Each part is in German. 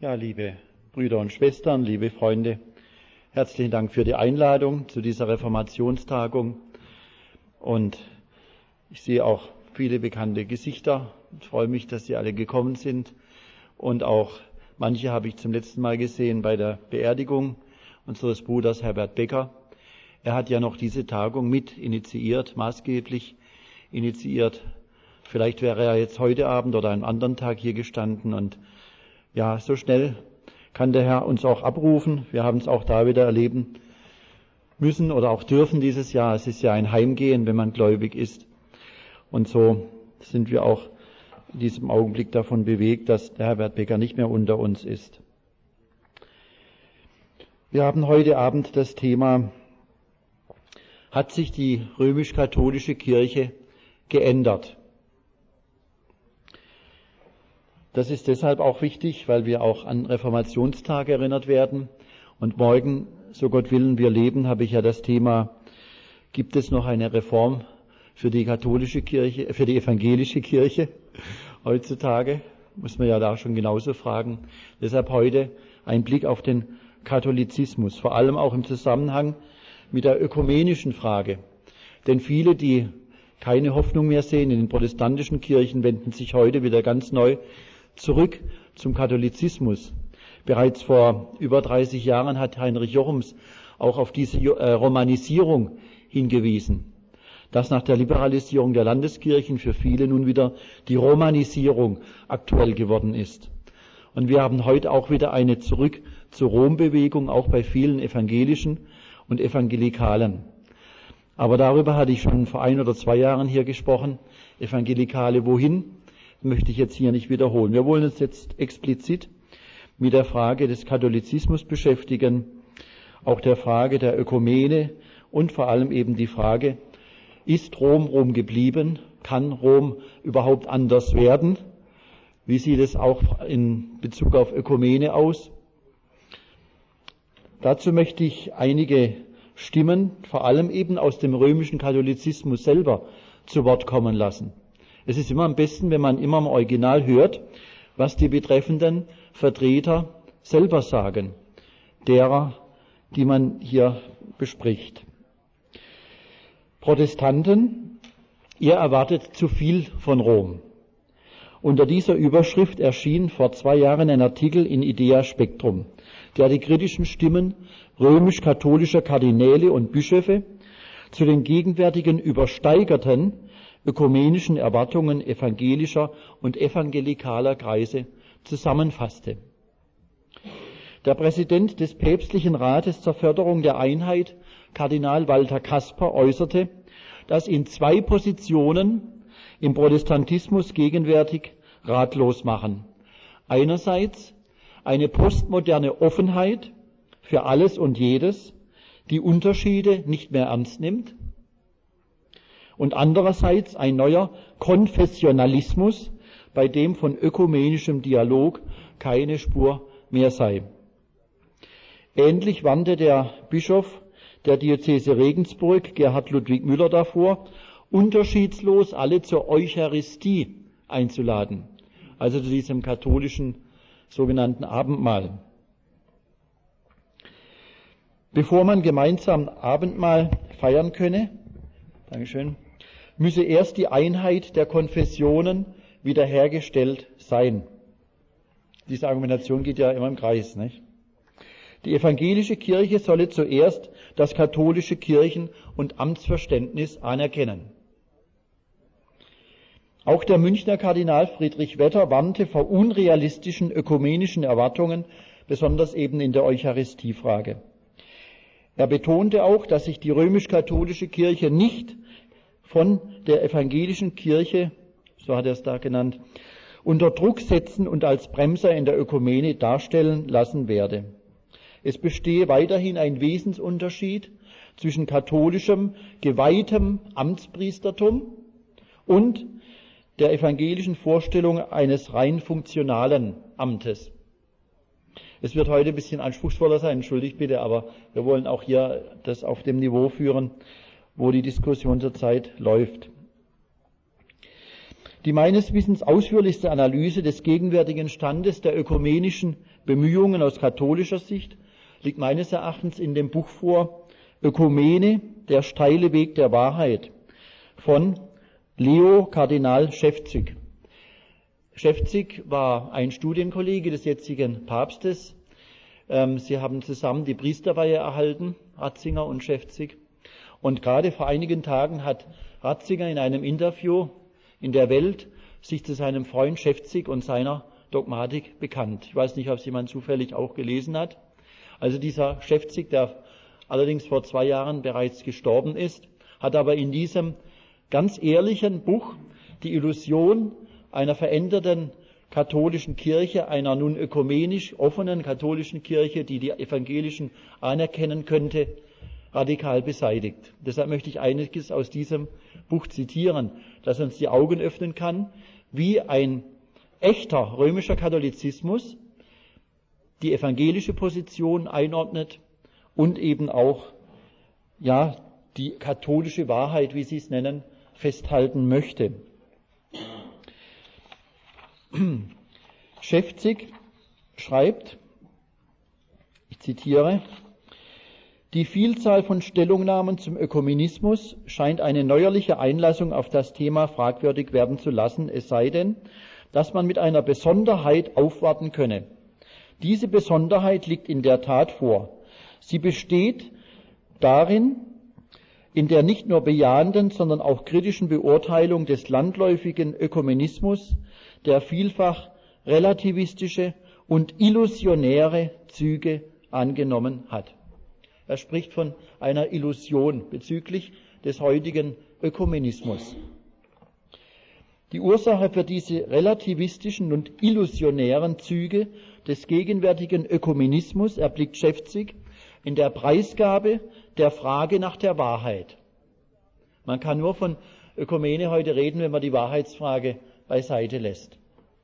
Ja, liebe Brüder und Schwestern, liebe Freunde, herzlichen Dank für die Einladung zu dieser Reformationstagung. Und ich sehe auch viele bekannte Gesichter. Ich freue mich, dass Sie alle gekommen sind. Und auch manche habe ich zum letzten Mal gesehen bei der Beerdigung unseres Bruders Herbert Becker. Er hat ja noch diese Tagung mit initiiert, maßgeblich initiiert. Vielleicht wäre er jetzt heute Abend oder einen anderen Tag hier gestanden. Und ja, so schnell kann der Herr uns auch abrufen. Wir haben es auch da wieder erleben müssen oder auch dürfen dieses Jahr. Es ist ja ein Heimgehen, wenn man gläubig ist. Und so sind wir auch in diesem Augenblick davon bewegt, dass der Herbert Becker nicht mehr unter uns ist. Wir haben heute Abend das Thema: Hat sich die römisch-katholische Kirche geändert? Das ist deshalb auch wichtig, weil wir auch an Reformationstag erinnert werden. Und morgen, so Gott willen, wir leben, habe ich ja das Thema: Gibt es noch eine Reform für die katholische Kirche, für die evangelische Kirche heutzutage? Muss man ja da schon genauso fragen. Deshalb heute ein Blick auf den Katholizismus, vor allem auch im Zusammenhang mit der ökumenischen Frage. Denn viele, die keine Hoffnung mehr sehen in den protestantischen Kirchen, wenden sich heute wieder ganz neu zurück zum Katholizismus. Bereits vor über 30 Jahren hat Heinrich Jochums auch auf diese Romanisierung hingewiesen, dass nach der Liberalisierung der Landeskirchen für viele nun wieder die Romanisierung aktuell geworden ist. Und wir haben heute auch wieder eine Zurück zur Rom-Bewegung, auch bei vielen Evangelischen und Evangelikalen. Aber darüber hatte ich schon vor 1 oder 2 Jahren hier gesprochen. Evangelikale wohin? Möchte ich jetzt hier nicht wiederholen. Wir wollen uns jetzt explizit mit der Frage des Katholizismus beschäftigen, auch der Frage der Ökumene und vor allem eben die Frage: Ist Rom Rom geblieben? Kann Rom überhaupt anders werden? Wie sieht es auch in Bezug auf Ökumene aus? Dazu möchte ich einige Stimmen, vor allem eben aus dem römischen Katholizismus selber, zu Wort kommen lassen. Es ist immer am besten, wenn man immer im Original hört, was die betreffenden Vertreter selber sagen, derer, die man hier bespricht. Protestanten, ihr erwartet zu viel von Rom. Unter dieser Überschrift erschien vor 2 Jahren ein Artikel in Idea Spectrum, der die kritischen Stimmen römisch-katholischer Kardinäle und Bischöfe zu den gegenwärtigen übersteigerten ökumenischen Erwartungen evangelischer und evangelikaler Kreise zusammenfasste. Der Präsident des Päpstlichen Rates zur Förderung der Einheit, Kardinal Walter Kasper, äußerte, dass ihn 2 Positionen im Protestantismus gegenwärtig ratlos machen. Einerseits eine postmoderne Offenheit für alles und jedes, die Unterschiede nicht mehr ernst nimmt, und andererseits ein neuer Konfessionalismus, bei dem von ökumenischem Dialog keine Spur mehr sei. Ähnlich warnte der Bischof der Diözese Regensburg, Gerhard Ludwig Müller, davor, unterschiedslos alle zur Eucharistie einzuladen, also zu diesem katholischen sogenannten Abendmahl. Bevor man gemeinsam Abendmahl feiern könne, müsse erst die Einheit der Konfessionen wiederhergestellt sein. Diese Argumentation geht ja immer im Kreis, nicht? Die evangelische Kirche solle zuerst das katholische Kirchen- und Amtsverständnis anerkennen. Auch der Münchner Kardinal Friedrich Wetter warnte vor unrealistischen ökumenischen Erwartungen, besonders eben in der Eucharistiefrage. Er betonte auch, dass sich die römisch-katholische Kirche nicht von der evangelischen Kirche, so hat er es da genannt, unter Druck setzen und als Bremser in der Ökumene darstellen lassen werde. Es bestehe weiterhin ein Wesensunterschied zwischen katholischem, geweihtem Amtspriestertum und der evangelischen Vorstellung eines rein funktionalen Amtes. Es wird heute ein bisschen anspruchsvoller sein, entschuldigt bitte, aber wir wollen auch hier das auf dem Niveau führen, wo die Diskussion zurzeit läuft. Die meines Wissens ausführlichste Analyse des gegenwärtigen Standes der ökumenischen Bemühungen aus katholischer Sicht liegt meines Erachtens in dem Buch vor Ökumene, der steile Weg der Wahrheit von Leo Kardinal Schäfzig. Schäfzig war ein Studienkollege des jetzigen Papstes. Sie haben zusammen die Priesterweihe erhalten, Ratzinger und Schäfzig. Und gerade vor einigen Tagen hat Ratzinger in einem Interview in der Welt sich zu seinem Freund Schäfzig und seiner Dogmatik bekannt. Ich weiß nicht, ob es jemand zufällig auch gelesen hat. Also dieser Schäfzig, der allerdings vor 2 Jahren bereits gestorben ist, hat aber in diesem ganz ehrlichen Buch die Illusion einer veränderten katholischen Kirche, einer nun ökumenisch offenen katholischen Kirche, die die Evangelischen anerkennen könnte, radikal beseitigt. Deshalb möchte ich einiges aus diesem Buch zitieren, das uns die Augen öffnen kann, wie ein echter römischer Katholizismus die evangelische Position einordnet und eben auch die katholische Wahrheit, wie Sie es nennen, festhalten möchte. Schäfzig schreibt, ich zitiere, die Vielzahl von Stellungnahmen zum Ökumenismus scheint eine neuerliche Einlassung auf das Thema fragwürdig werden zu lassen, es sei denn, dass man mit einer Besonderheit aufwarten könne. Diese Besonderheit liegt in der Tat vor. Sie besteht darin, in der nicht nur bejahenden, sondern auch kritischen Beurteilung des landläufigen Ökumenismus, der vielfach relativistische und illusionäre Züge angenommen hat. Er spricht von einer Illusion bezüglich des heutigen Ökumenismus. Die Ursache für diese relativistischen und illusionären Züge des gegenwärtigen Ökumenismus erblickt Schäfzig in der Preisgabe der Frage nach der Wahrheit. Man kann nur von Ökumene heute reden, wenn man die Wahrheitsfrage beiseite lässt.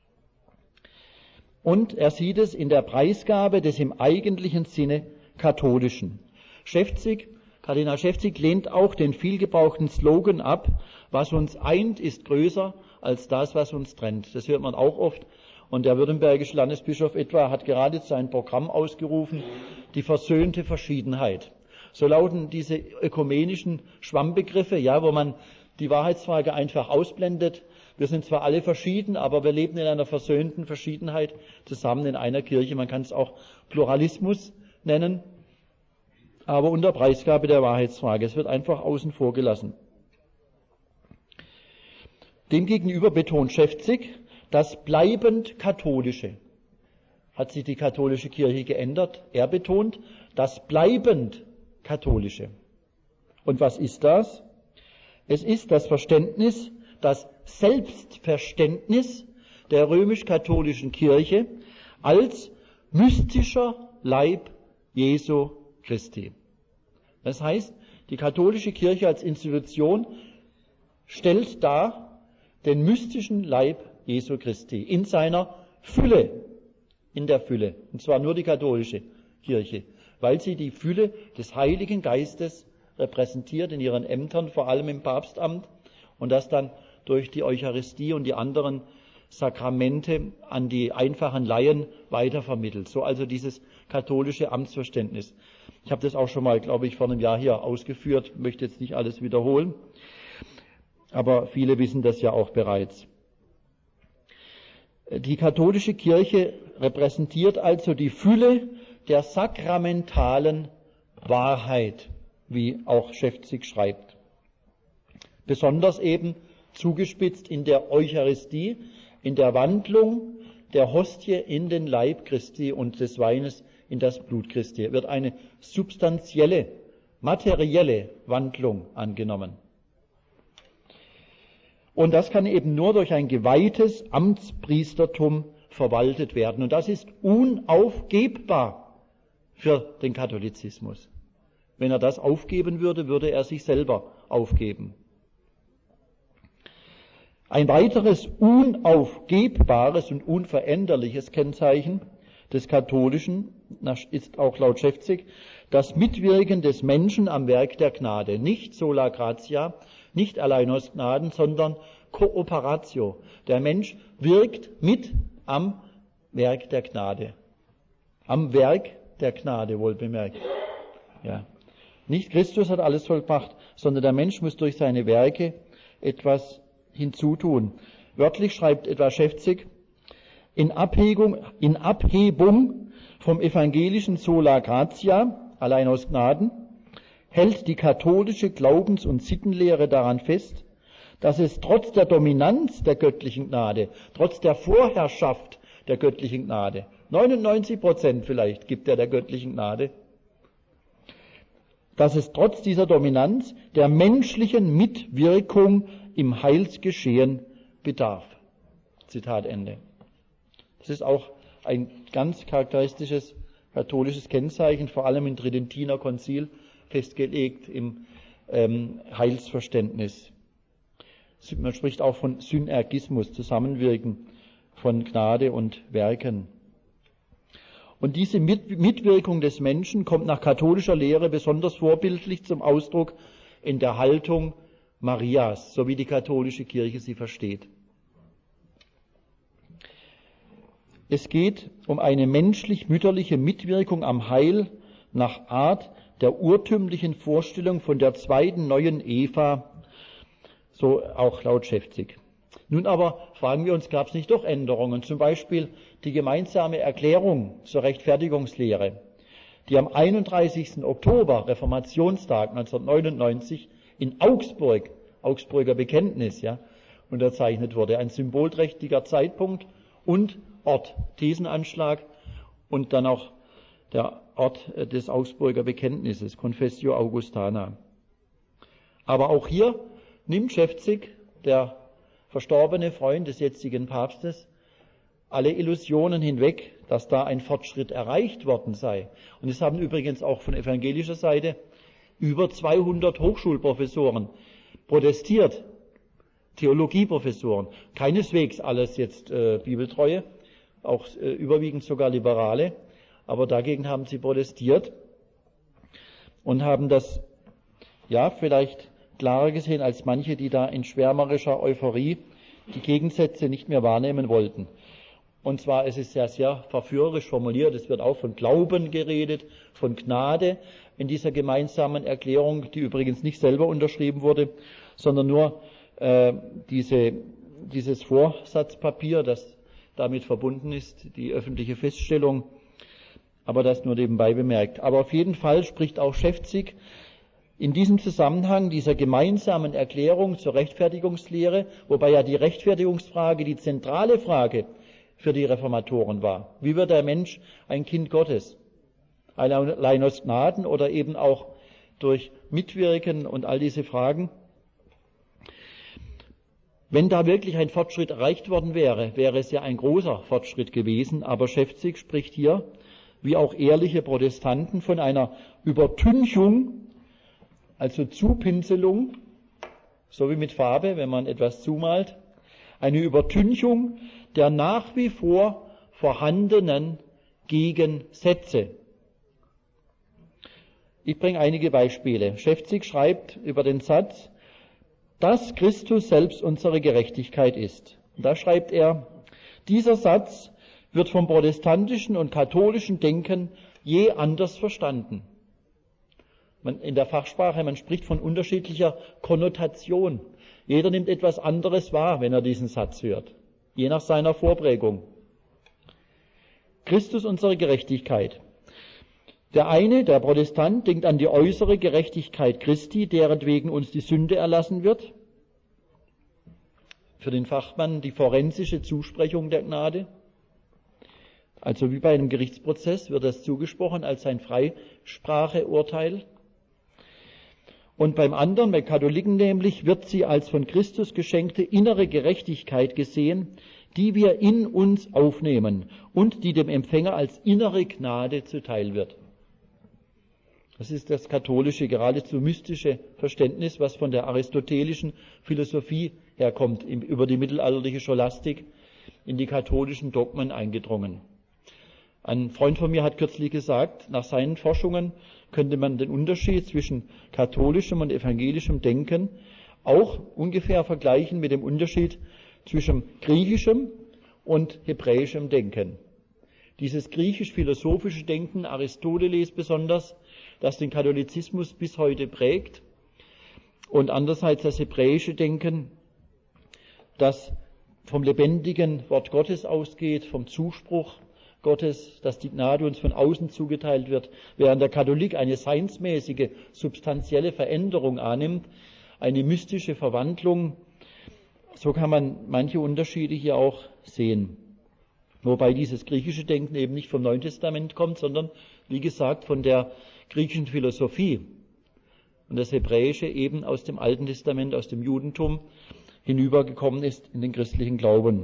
Und er sieht es in der Preisgabe des im eigentlichen Sinne Katholischen. Kardinal Schäfzig lehnt auch den vielgebrauchten Slogan ab, was uns eint, ist größer als das, was uns trennt. Das hört man auch oft. Und der württembergische Landesbischof etwa hat gerade sein Programm ausgerufen, die versöhnte Verschiedenheit. So lauten diese ökumenischen Schwammbegriffe, wo man die Wahrheitsfrage einfach ausblendet. Wir sind zwar alle verschieden, aber wir leben in einer versöhnten Verschiedenheit zusammen in einer Kirche. Man kann es auch Pluralismus nennen, aber unter Preisgabe der Wahrheitsfrage. Es wird einfach außen vor gelassen. Demgegenüber betont Schäfzig das bleibend Katholische. Hat sich die katholische Kirche geändert? Er betont das bleibend Katholische. Und was ist das? Es ist das Verständnis, das Selbstverständnis der römisch-katholischen Kirche als mystischer Leib Jesu Christi. Das heißt, die katholische Kirche als Institution stellt dar den mystischen Leib Jesu Christi in seiner Fülle, in der Fülle, und zwar nur die katholische Kirche, weil sie die Fülle des Heiligen Geistes repräsentiert in ihren Ämtern, vor allem im Papstamt, und das dann durch die Eucharistie und die anderen Sakramente an die einfachen Laien weitervermittelt. So also dieses katholische Amtsverständnis. Ich habe das auch schon mal, glaube ich, vor einem Jahr hier ausgeführt, möchte jetzt nicht alles wiederholen, aber viele wissen das ja auch bereits. Die katholische Kirche repräsentiert also die Fülle der sakramentalen Wahrheit, wie auch Schäfzig schreibt. Besonders eben zugespitzt in der Eucharistie, in der Wandlung der Hostie in den Leib Christi und des Weines in das Blut Christi, wird eine substanzielle, materielle Wandlung angenommen. Und das kann eben nur durch ein geweihtes Amtspriestertum verwaltet werden. Und das ist unaufgebbar für den Katholizismus. Wenn er das aufgeben würde, würde er sich selber aufgeben. Ein weiteres unaufgebbares und unveränderliches Kennzeichen des Katholischen ist auch laut Schäfzig das Mitwirken des Menschen am Werk der Gnade. Nicht sola gratia, nicht allein aus Gnaden, sondern Kooperatio. Der Mensch wirkt mit am Werk der Gnade. Am Werk der Gnade, wohl bemerkt. Ja. Nicht Christus hat alles vollbracht, sondern der Mensch muss durch seine Werke etwas hinzutun. Wörtlich schreibt etwa Schäfzig, in Abhebung vom evangelischen Sola Gratia, allein aus Gnaden, hält die katholische Glaubens- und Sittenlehre daran fest, dass es trotz der Dominanz der göttlichen Gnade, trotz der Vorherrschaft der göttlichen Gnade, 99% vielleicht gibt er der göttlichen Gnade, dass es trotz dieser Dominanz der menschlichen Mitwirkung im Heilsgeschehen bedarf. Zitat Ende. Das ist auch ein ganz charakteristisches katholisches Kennzeichen, vor allem im Tridentiner Konzil festgelegt im Heilsverständnis. Man spricht auch von Synergismus, Zusammenwirken von Gnade und Werken. Und diese Mitwirkung des Menschen kommt nach katholischer Lehre besonders vorbildlich zum Ausdruck in der Haltung Marias, so wie die katholische Kirche sie versteht. Es geht um eine menschlich-mütterliche Mitwirkung am Heil nach Art der urtümlichen Vorstellung von der zweiten neuen Eva, so auch laut Schäfzig. Nun aber fragen wir uns, gab es nicht doch Änderungen? Zum Beispiel die gemeinsame Erklärung zur Rechtfertigungslehre, die am 31. Oktober, Reformationstag 1999, in Augsburg, Augsburger Bekenntnis, ja, unterzeichnet wurde. Ein symbolträchtiger Zeitpunkt und Ort, Thesenanschlag und dann auch der Ort des Augsburger Bekenntnisses, Confessio Augustana. Aber auch hier nimmt Schäfzig, der verstorbene Freund des jetzigen Papstes, alle Illusionen hinweg, dass da ein Fortschritt erreicht worden sei. Und es haben übrigens auch von evangelischer Seite über 200 Hochschulprofessoren protestiert, Theologieprofessoren, keineswegs alles jetzt Bibeltreue, auch überwiegend sogar Liberale, aber dagegen haben sie protestiert und haben das ja vielleicht klarer gesehen als manche, die da in schwärmerischer Euphorie die Gegensätze nicht mehr wahrnehmen wollten. Und zwar, es ist ja sehr verführerisch formuliert, es wird auch von Glauben geredet, von Gnade in dieser gemeinsamen Erklärung, die übrigens nicht selber unterschrieben wurde, sondern nur dieses Vorsatzpapier, das damit verbunden ist, die öffentliche Feststellung, aber das nur nebenbei bemerkt. Aber auf jeden Fall spricht auch Schäfzig in diesem Zusammenhang dieser gemeinsamen Erklärung zur Rechtfertigungslehre, wobei ja die Rechtfertigungsfrage die zentrale Frage für die Reformatoren war. Wie wird der Mensch ein Kind Gottes? Allein aus Gnaden oder eben auch durch Mitwirken und all diese Fragen? Wenn da wirklich ein Fortschritt erreicht worden wäre, wäre es ja ein großer Fortschritt gewesen, aber Schäfzig spricht hier, wie auch ehrliche Protestanten, von einer Übertünchung, also Zupinselung, so wie mit Farbe, wenn man etwas zumalt, eine Übertünchung der nach wie vor vorhandenen Gegensätze. Ich bringe einige Beispiele. Schäfzig schreibt über den Satz, dass Christus selbst unsere Gerechtigkeit ist. Und da schreibt er, dieser Satz wird vom protestantischen und katholischen Denken je anders verstanden. In der Fachsprache, man spricht von unterschiedlicher Konnotation. Jeder nimmt etwas anderes wahr, wenn er diesen Satz hört, je nach seiner Vorprägung. Christus unsere Gerechtigkeit. Der eine, der Protestant, denkt an die äußere Gerechtigkeit Christi, deretwegen uns die Sünde erlassen wird. Für den Fachmann die forensische Zusprechung der Gnade. Also wie bei einem Gerichtsprozess wird das zugesprochen als ein Freispracheurteil. Und beim anderen, bei Katholiken nämlich, wird sie als von Christus geschenkte innere Gerechtigkeit gesehen, die wir in uns aufnehmen und die dem Empfänger als innere Gnade zuteil wird. Das ist das katholische, geradezu mystische Verständnis, was von der aristotelischen Philosophie herkommt, über die mittelalterliche Scholastik in die katholischen Dogmen eingedrungen. Ein Freund von mir hat kürzlich gesagt, nach seinen Forschungen könnte man den Unterschied zwischen katholischem und evangelischem Denken auch ungefähr vergleichen mit dem Unterschied zwischen griechischem und hebräischem Denken. Dieses griechisch-philosophische Denken, Aristoteles besonders, das den Katholizismus bis heute prägt, und andererseits das hebräische Denken, das vom lebendigen Wort Gottes ausgeht, vom Zuspruch Gottes, dass die Gnade uns von außen zugeteilt wird, während der Katholik eine seinsmäßige, substanzielle Veränderung annimmt, eine mystische Verwandlung. So kann man manche Unterschiede hier auch sehen. Wobei dieses griechische Denken eben nicht vom Neuen Testament kommt, sondern, wie gesagt, von der griechischen Philosophie. Und das Hebräische eben aus dem Alten Testament, aus dem Judentum hinübergekommen ist in den christlichen Glauben.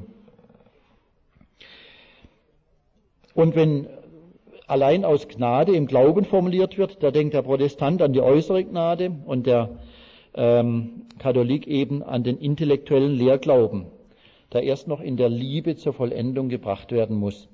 Und wenn allein aus Gnade im Glauben formuliert wird, da denkt der Protestant an die äußere Gnade und der Katholik eben an den intellektuellen Lehrglauben, der erst noch in der Liebe zur Vollendung gebracht werden muss.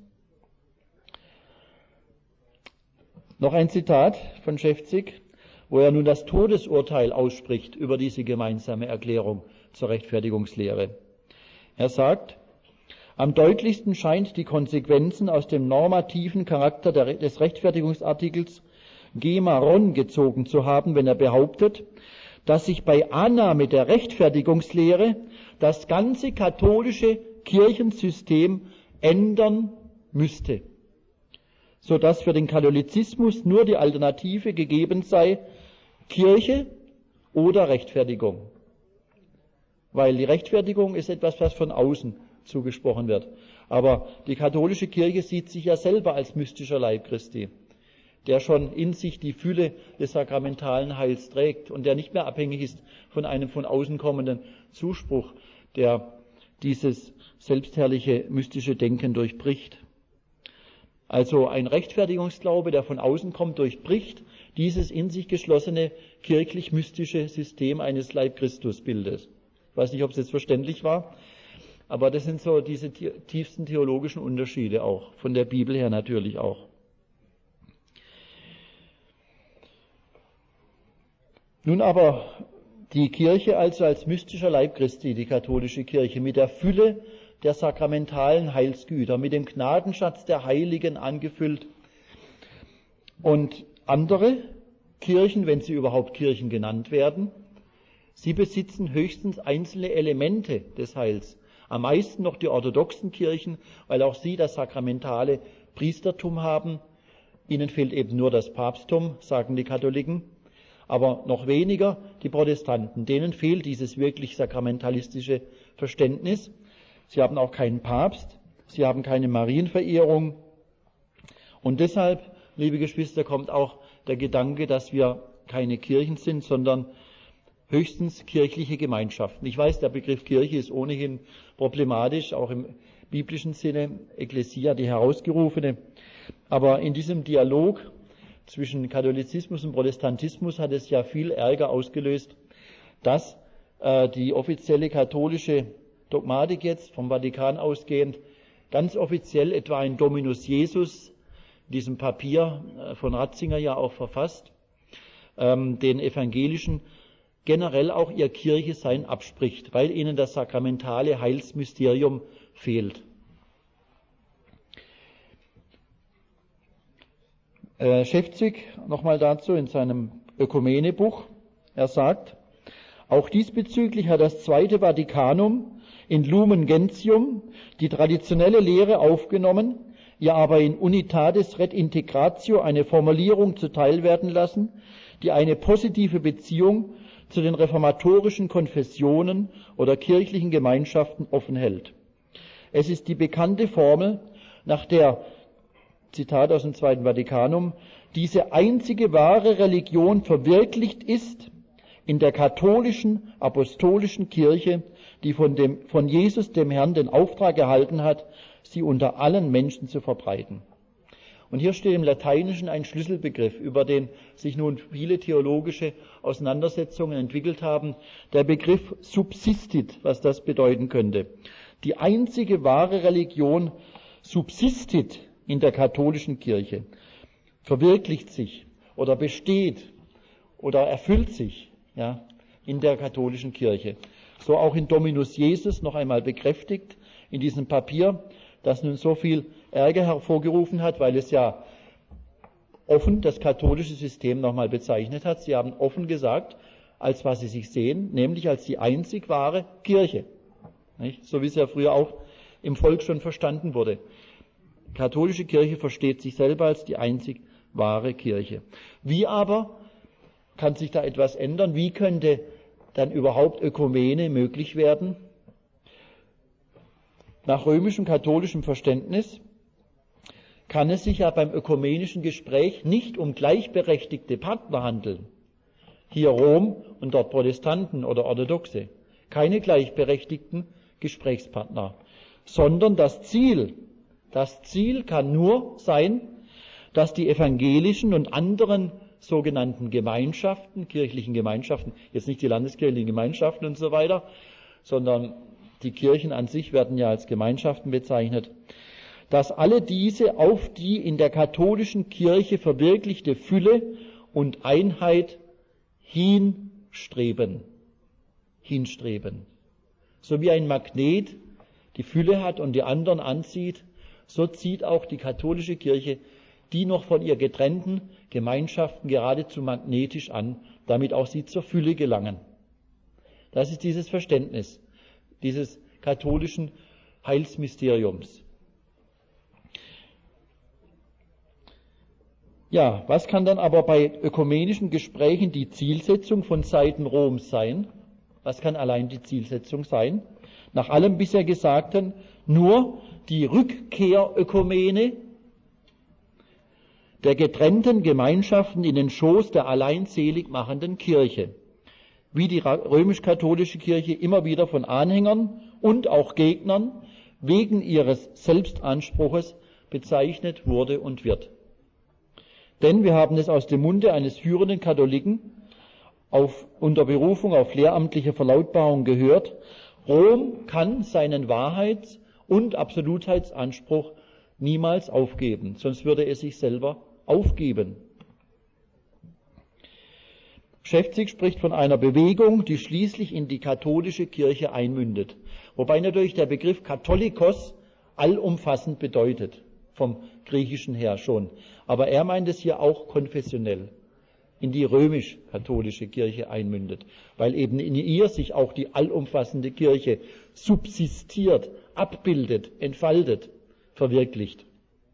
Noch ein Zitat von Schäfzig, wo er nun das Todesurteil ausspricht über diese gemeinsame Erklärung zur Rechtfertigungslehre. Er sagt, am deutlichsten scheint die Konsequenzen aus dem normativen Charakter des Rechtfertigungsartikels Gemaron gezogen zu haben, wenn er behauptet, dass sich bei Annahme der Rechtfertigungslehre das ganze katholische Kirchensystem ändern müsste, sodass für den Katholizismus nur die Alternative gegeben sei, Kirche oder Rechtfertigung. Weil die Rechtfertigung ist etwas, was von außen zugesprochen wird. Aber die katholische Kirche sieht sich ja selber als mystischer Leib Christi, der schon in sich die Fülle des sakramentalen Heils trägt und der nicht mehr abhängig ist von einem von außen kommenden Zuspruch, der dieses selbstherrliche mystische Denken durchbricht. Also ein Rechtfertigungsglaube, der von außen kommt, durchbricht dieses in sich geschlossene kirchlich-mystische System eines Leib-Christus-Bildes. Ich weiß nicht, ob es jetzt verständlich war, aber das sind so diese tiefsten theologischen Unterschiede auch, von der Bibel her natürlich auch. Nun aber die Kirche also als mystischer Leib Christi, die katholische Kirche, mit der Fülle der sakramentalen Heilsgüter, mit dem Gnadenschatz der Heiligen angefüllt. Und andere Kirchen, wenn sie überhaupt Kirchen genannt werden, sie besitzen höchstens einzelne Elemente des Heils. Am meisten noch die orthodoxen Kirchen, weil auch sie das sakramentale Priestertum haben. Ihnen fehlt eben nur das Papsttum, sagen die Katholiken. Aber noch weniger die Protestanten. Denen fehlt dieses wirklich sakramentalistische Verständnis. Sie haben auch keinen Papst, sie haben keine Marienverehrung. Und deshalb, liebe Geschwister, kommt auch der Gedanke, dass wir keine Kirchen sind, sondern höchstens kirchliche Gemeinschaften. Ich weiß, der Begriff Kirche ist ohnehin problematisch, auch im biblischen Sinne, Ekklesia, die Herausgerufene. Aber in diesem Dialog zwischen Katholizismus und Protestantismus hat es ja viel Ärger ausgelöst, dass die offizielle katholische Dogmatik jetzt vom Vatikan ausgehend ganz offiziell etwa ein Dominus Jesus, in diesem Papier von Ratzinger ja auch verfasst, den Evangelischen generell auch ihr Kirchesein abspricht, weil ihnen das sakramentale Heilsmysterium fehlt. Schäfzig nochmal dazu in seinem Ökumenebuch. Er sagt, auch diesbezüglich hat das Zweite Vatikanum in Lumen Gentium die traditionelle Lehre aufgenommen, ihr aber in Unitatis Red Integratio eine Formulierung zuteilwerden lassen, die eine positive Beziehung zu den reformatorischen Konfessionen oder kirchlichen Gemeinschaften offen hält. Es ist die bekannte Formel, nach der, Zitat aus dem Zweiten Vatikanum, diese einzige wahre Religion verwirklicht ist in der katholischen, apostolischen Kirche, die von Jesus, dem Herrn, den Auftrag erhalten hat, sie unter allen Menschen zu verbreiten. Und hier steht im Lateinischen ein Schlüsselbegriff, über den sich nun viele theologische Auseinandersetzungen entwickelt haben. Der Begriff subsistit, was das bedeuten könnte. Die einzige wahre Religion subsistit in der katholischen Kirche, verwirklicht sich oder besteht oder erfüllt sich. Ja, in der katholischen Kirche. So auch in Dominus Jesus noch einmal bekräftigt in diesem Papier, das nun so viel Ärger hervorgerufen hat, weil es ja offen das katholische System nochmal bezeichnet hat. Sie haben offen gesagt, als was sie sich sehen, nämlich als die einzig wahre Kirche. Nicht? So wie es ja früher auch im Volk schon verstanden wurde. Die katholische Kirche versteht sich selber als die einzig wahre Kirche. Wie aber kann sich da etwas ändern? Wie könnte dann überhaupt Ökumene möglich werden? Nach römischem katholischem Verständnis kann es sich ja beim ökumenischen Gespräch nicht um gleichberechtigte Partner handeln. Hier Rom und dort Protestanten oder Orthodoxe. Keine gleichberechtigten Gesprächspartner. Sondern das Ziel kann nur sein, dass die evangelischen und anderen sogenannten Gemeinschaften, kirchlichen Gemeinschaften, jetzt nicht die landeskirchlichen Gemeinschaften und so weiter, sondern die Kirchen an sich werden ja als Gemeinschaften bezeichnet, dass alle diese auf die in der katholischen Kirche verwirklichte Fülle und Einheit hinstreben. So wie ein Magnet die Fülle hat und die anderen anzieht, so zieht auch die katholische Kirche die noch von ihr getrennten Gemeinschaften geradezu magnetisch an, damit auch sie zur Fülle gelangen. Das ist dieses Verständnis dieses katholischen Heilsmysteriums. Ja, was kann dann aber bei ökumenischen Gesprächen die Zielsetzung von Seiten Roms sein? Was kann allein die Zielsetzung sein? Nach allem bisher Gesagten nur die Rückkehrökumene der getrennten Gemeinschaften in den Schoß der allein selig machenden Kirche, wie die römisch-katholische Kirche immer wieder von Anhängern und auch Gegnern wegen ihres Selbstanspruches bezeichnet wurde und wird. Denn wir haben es aus dem Munde eines führenden Katholiken unter Berufung auf lehramtliche Verlautbarung gehört, Rom kann seinen Wahrheits- und Absolutheitsanspruch niemals aufgeben, sonst würde es sich selber aufgeben. Schäfzig spricht von einer Bewegung, die schließlich in die katholische Kirche einmündet. Wobei natürlich der Begriff Katholikos allumfassend bedeutet, vom Griechischen her schon. Aber er meint es hier auch konfessionell, in die römisch-katholische Kirche einmündet, weil eben in ihr sich auch die allumfassende Kirche subsistiert, abbildet, entfaltet, verwirklicht.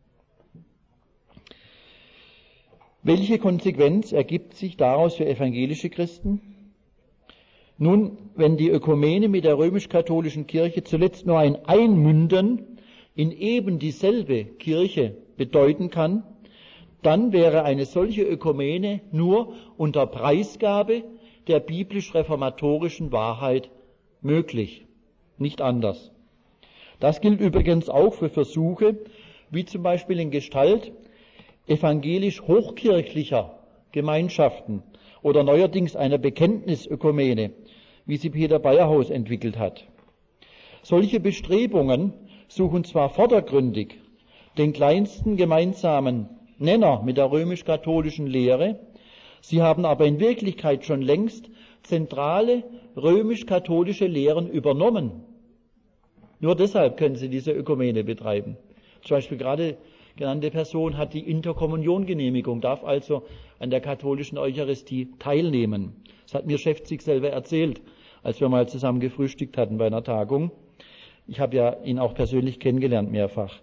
Welche Konsequenz ergibt sich daraus für evangelische Christen? Nun, wenn die Ökumene mit der römisch-katholischen Kirche zuletzt nur ein Einmünden in eben dieselbe Kirche bedeuten kann, dann wäre eine solche Ökumene nur unter Preisgabe der biblisch-reformatorischen Wahrheit möglich, nicht anders. Das gilt übrigens auch für Versuche, wie zum Beispiel in Gestalt evangelisch-hochkirchlicher Gemeinschaften oder neuerdings einer Bekenntnisökumene, wie sie Peter Bayerhaus entwickelt hat. Solche Bestrebungen suchen zwar vordergründig den kleinsten gemeinsamen Nenner mit der römisch-katholischen Lehre, sie haben aber in Wirklichkeit schon längst zentrale römisch-katholische Lehren übernommen. Nur deshalb können sie diese Ökumene betreiben. Zum Beispiel gerade genannte Person hat die Interkommuniongenehmigung, darf also an der katholischen Eucharistie teilnehmen. Das hat mir Schäfzig selber erzählt, als wir mal zusammen gefrühstückt hatten bei einer Tagung. Ich habe ja ihn auch persönlich kennengelernt mehrfach.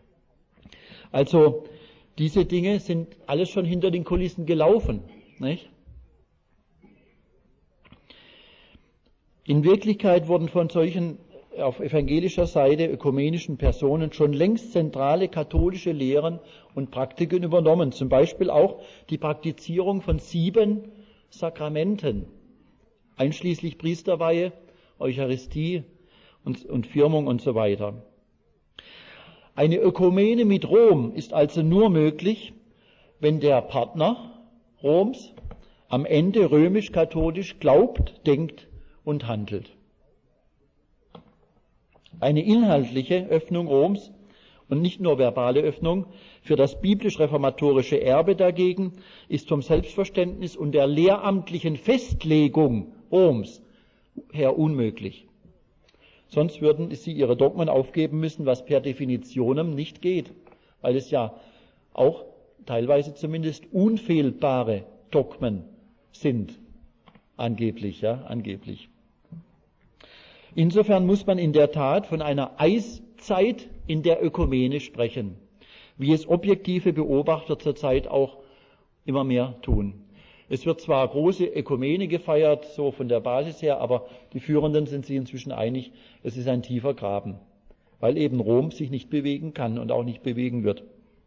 Also diese Dinge sind alles schon hinter den Kulissen gelaufen, nicht? In Wirklichkeit wurden von solchen auf evangelischer Seite ökumenischen Personen schon längst zentrale katholische Lehren und Praktiken übernommen. Zum Beispiel auch die Praktizierung von 7 Sakramenten, einschließlich Priesterweihe, Eucharistie und Firmung und so weiter. Eine Ökumene mit Rom ist also nur möglich, wenn der Partner Roms am Ende römisch-katholisch glaubt, denkt und handelt. Eine inhaltliche Öffnung Roms und nicht nur verbale Öffnung für das biblisch-reformatorische Erbe dagegen ist vom Selbstverständnis und der lehramtlichen Festlegung Roms her unmöglich. Sonst würden sie ihre Dogmen aufgeben müssen, was per Definitionem nicht geht, weil es ja auch teilweise zumindest unfehlbare Dogmen sind. Angeblich, ja, angeblich. Insofern muss man in der Tat von einer Eiszeit in der Ökumene sprechen, wie es objektive Beobachter zurzeit auch immer mehr tun. Es wird zwar große Ökumene gefeiert, so von der Basis her, aber die Führenden sind sich inzwischen einig, es ist ein tiefer Graben, weil eben Rom sich nicht bewegen kann und auch nicht bewegen wird.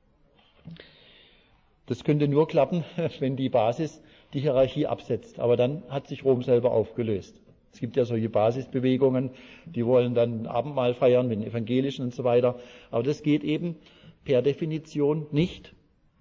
Das könnte nur klappen, wenn die Basis die Hierarchie absetzt, aber dann hat sich Rom selber aufgelöst. Es gibt ja solche Basisbewegungen, die wollen dann Abendmahl feiern mit den Evangelischen und so weiter, aber das geht eben per Definition nicht.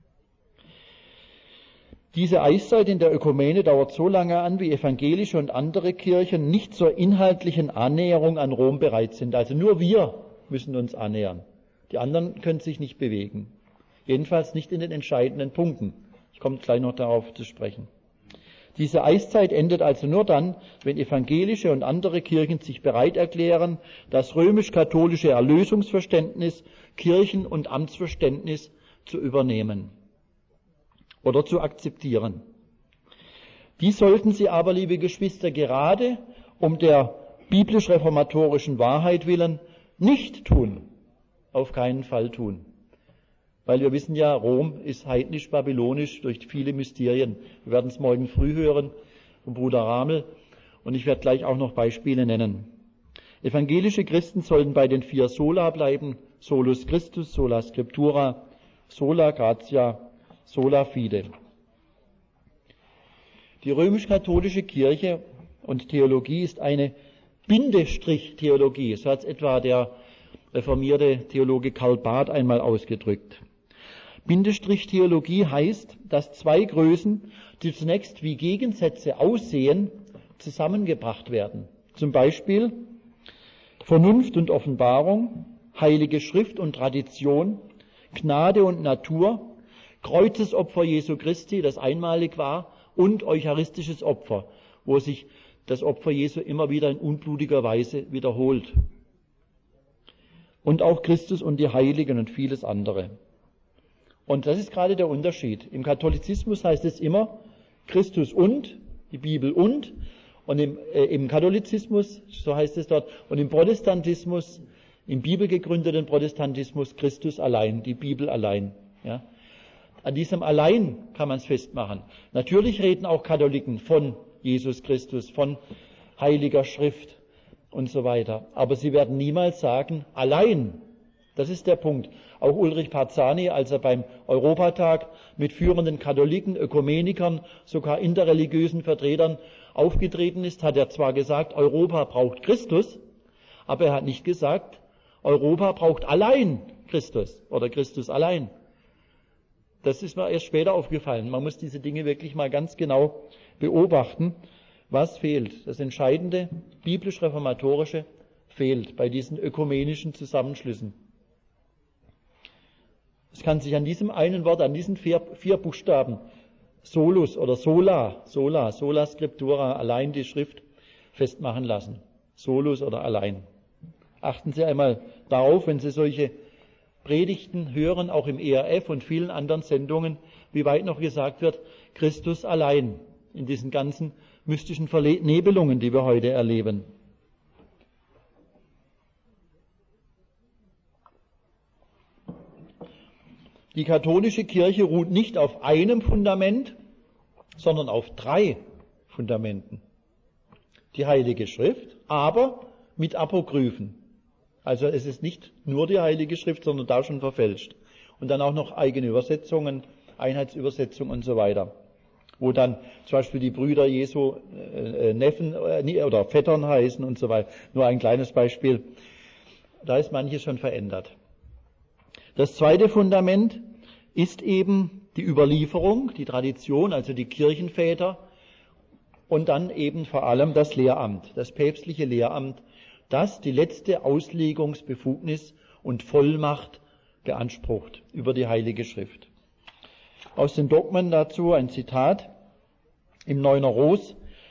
Diese Eiszeit in der Ökumene dauert so lange an, wie evangelische und andere Kirchen nicht zur inhaltlichen Annäherung an Rom bereit sind. Also nur wir müssen uns annähern. Die anderen können sich nicht bewegen. Jedenfalls nicht in den entscheidenden Punkten. Ich komme gleich noch darauf zu sprechen. Diese Eiszeit endet also nur dann, wenn evangelische und andere Kirchen sich bereit erklären, das römisch-katholische Erlösungsverständnis, Kirchen- und Amtsverständnis zu übernehmen oder zu akzeptieren. Dies sollten sie aber, liebe Geschwister, gerade um der biblisch-reformatorischen Wahrheit willen nicht tun, auf keinen Fall tun. Weil wir wissen ja, Rom ist heidnisch-babylonisch durch viele Mysterien. Wir werden es morgen früh hören vom Bruder Ramel und ich werde gleich auch noch Beispiele nennen. Evangelische Christen sollten bei den 4 Sola bleiben: Solus Christus, Sola Scriptura, Sola Gratia, Sola Fide. Die römisch-katholische Kirche und Theologie ist eine Bindestrich-Theologie. So hat es etwa der reformierte Theologe Karl Barth einmal ausgedrückt. Bindestrich-Theologie heißt, dass 2 Größen, die zunächst wie Gegensätze aussehen, zusammengebracht werden. Zum Beispiel Vernunft und Offenbarung, Heilige Schrift und Tradition, Gnade und Natur, Kreuzesopfer Jesu Christi, das einmalig war, und eucharistisches Opfer, wo sich das Opfer Jesu immer wieder in unblutiger Weise wiederholt. Und auch Christus und die Heiligen und vieles andere. Und das ist gerade der Unterschied. Im Katholizismus heißt es immer Christus und, die Bibel und im Katholizismus, so heißt es dort, und im Protestantismus, im bibelgegründeten Protestantismus Christus allein, die Bibel allein. Ja. An diesem allein kann man es festmachen. Natürlich reden auch Katholiken von Jesus Christus, von Heiliger Schrift und so weiter. Aber sie werden niemals sagen, allein. Das ist der Punkt. Auch Ulrich Parzani, als er beim Europatag mit führenden Katholiken, Ökumenikern, sogar interreligiösen Vertretern aufgetreten ist, hat er zwar gesagt, Europa braucht Christus, aber er hat nicht gesagt, Europa braucht allein Christus oder Christus allein. Das ist mir erst später aufgefallen. Man muss diese Dinge wirklich mal ganz genau beobachten, was fehlt. Das Entscheidende, biblisch-reformatorische, fehlt bei diesen ökumenischen Zusammenschlüssen. Es kann sich an diesem einen Wort, an diesen 4 Buchstaben, Solus oder Sola Scriptura, allein die Schrift, festmachen lassen. Solus oder allein. Achten Sie einmal darauf, wenn Sie solche Predigten hören, auch im ERF und vielen anderen Sendungen, wie weit noch gesagt wird, Christus allein, in diesen ganzen mystischen Vernebelungen, die wir heute erleben. Die katholische Kirche ruht nicht auf einem Fundament, sondern auf 3 Fundamenten. Die Heilige Schrift, aber mit Apokryphen. Also es ist nicht nur die Heilige Schrift, sondern da schon verfälscht. Und dann auch noch eigene Übersetzungen, Einheitsübersetzung und so weiter. Wo dann zum Beispiel die Brüder Jesu Neffen oder Vettern heißen und so weiter. Nur ein kleines Beispiel. Da ist manches schon verändert. Das zweite Fundament ist eben die Überlieferung, die Tradition, also die Kirchenväter und dann eben vor allem das Lehramt, das päpstliche Lehramt, das die letzte Auslegungsbefugnis und Vollmacht beansprucht über die Heilige Schrift. Aus den Dogmen dazu ein Zitat im Neuner Ros: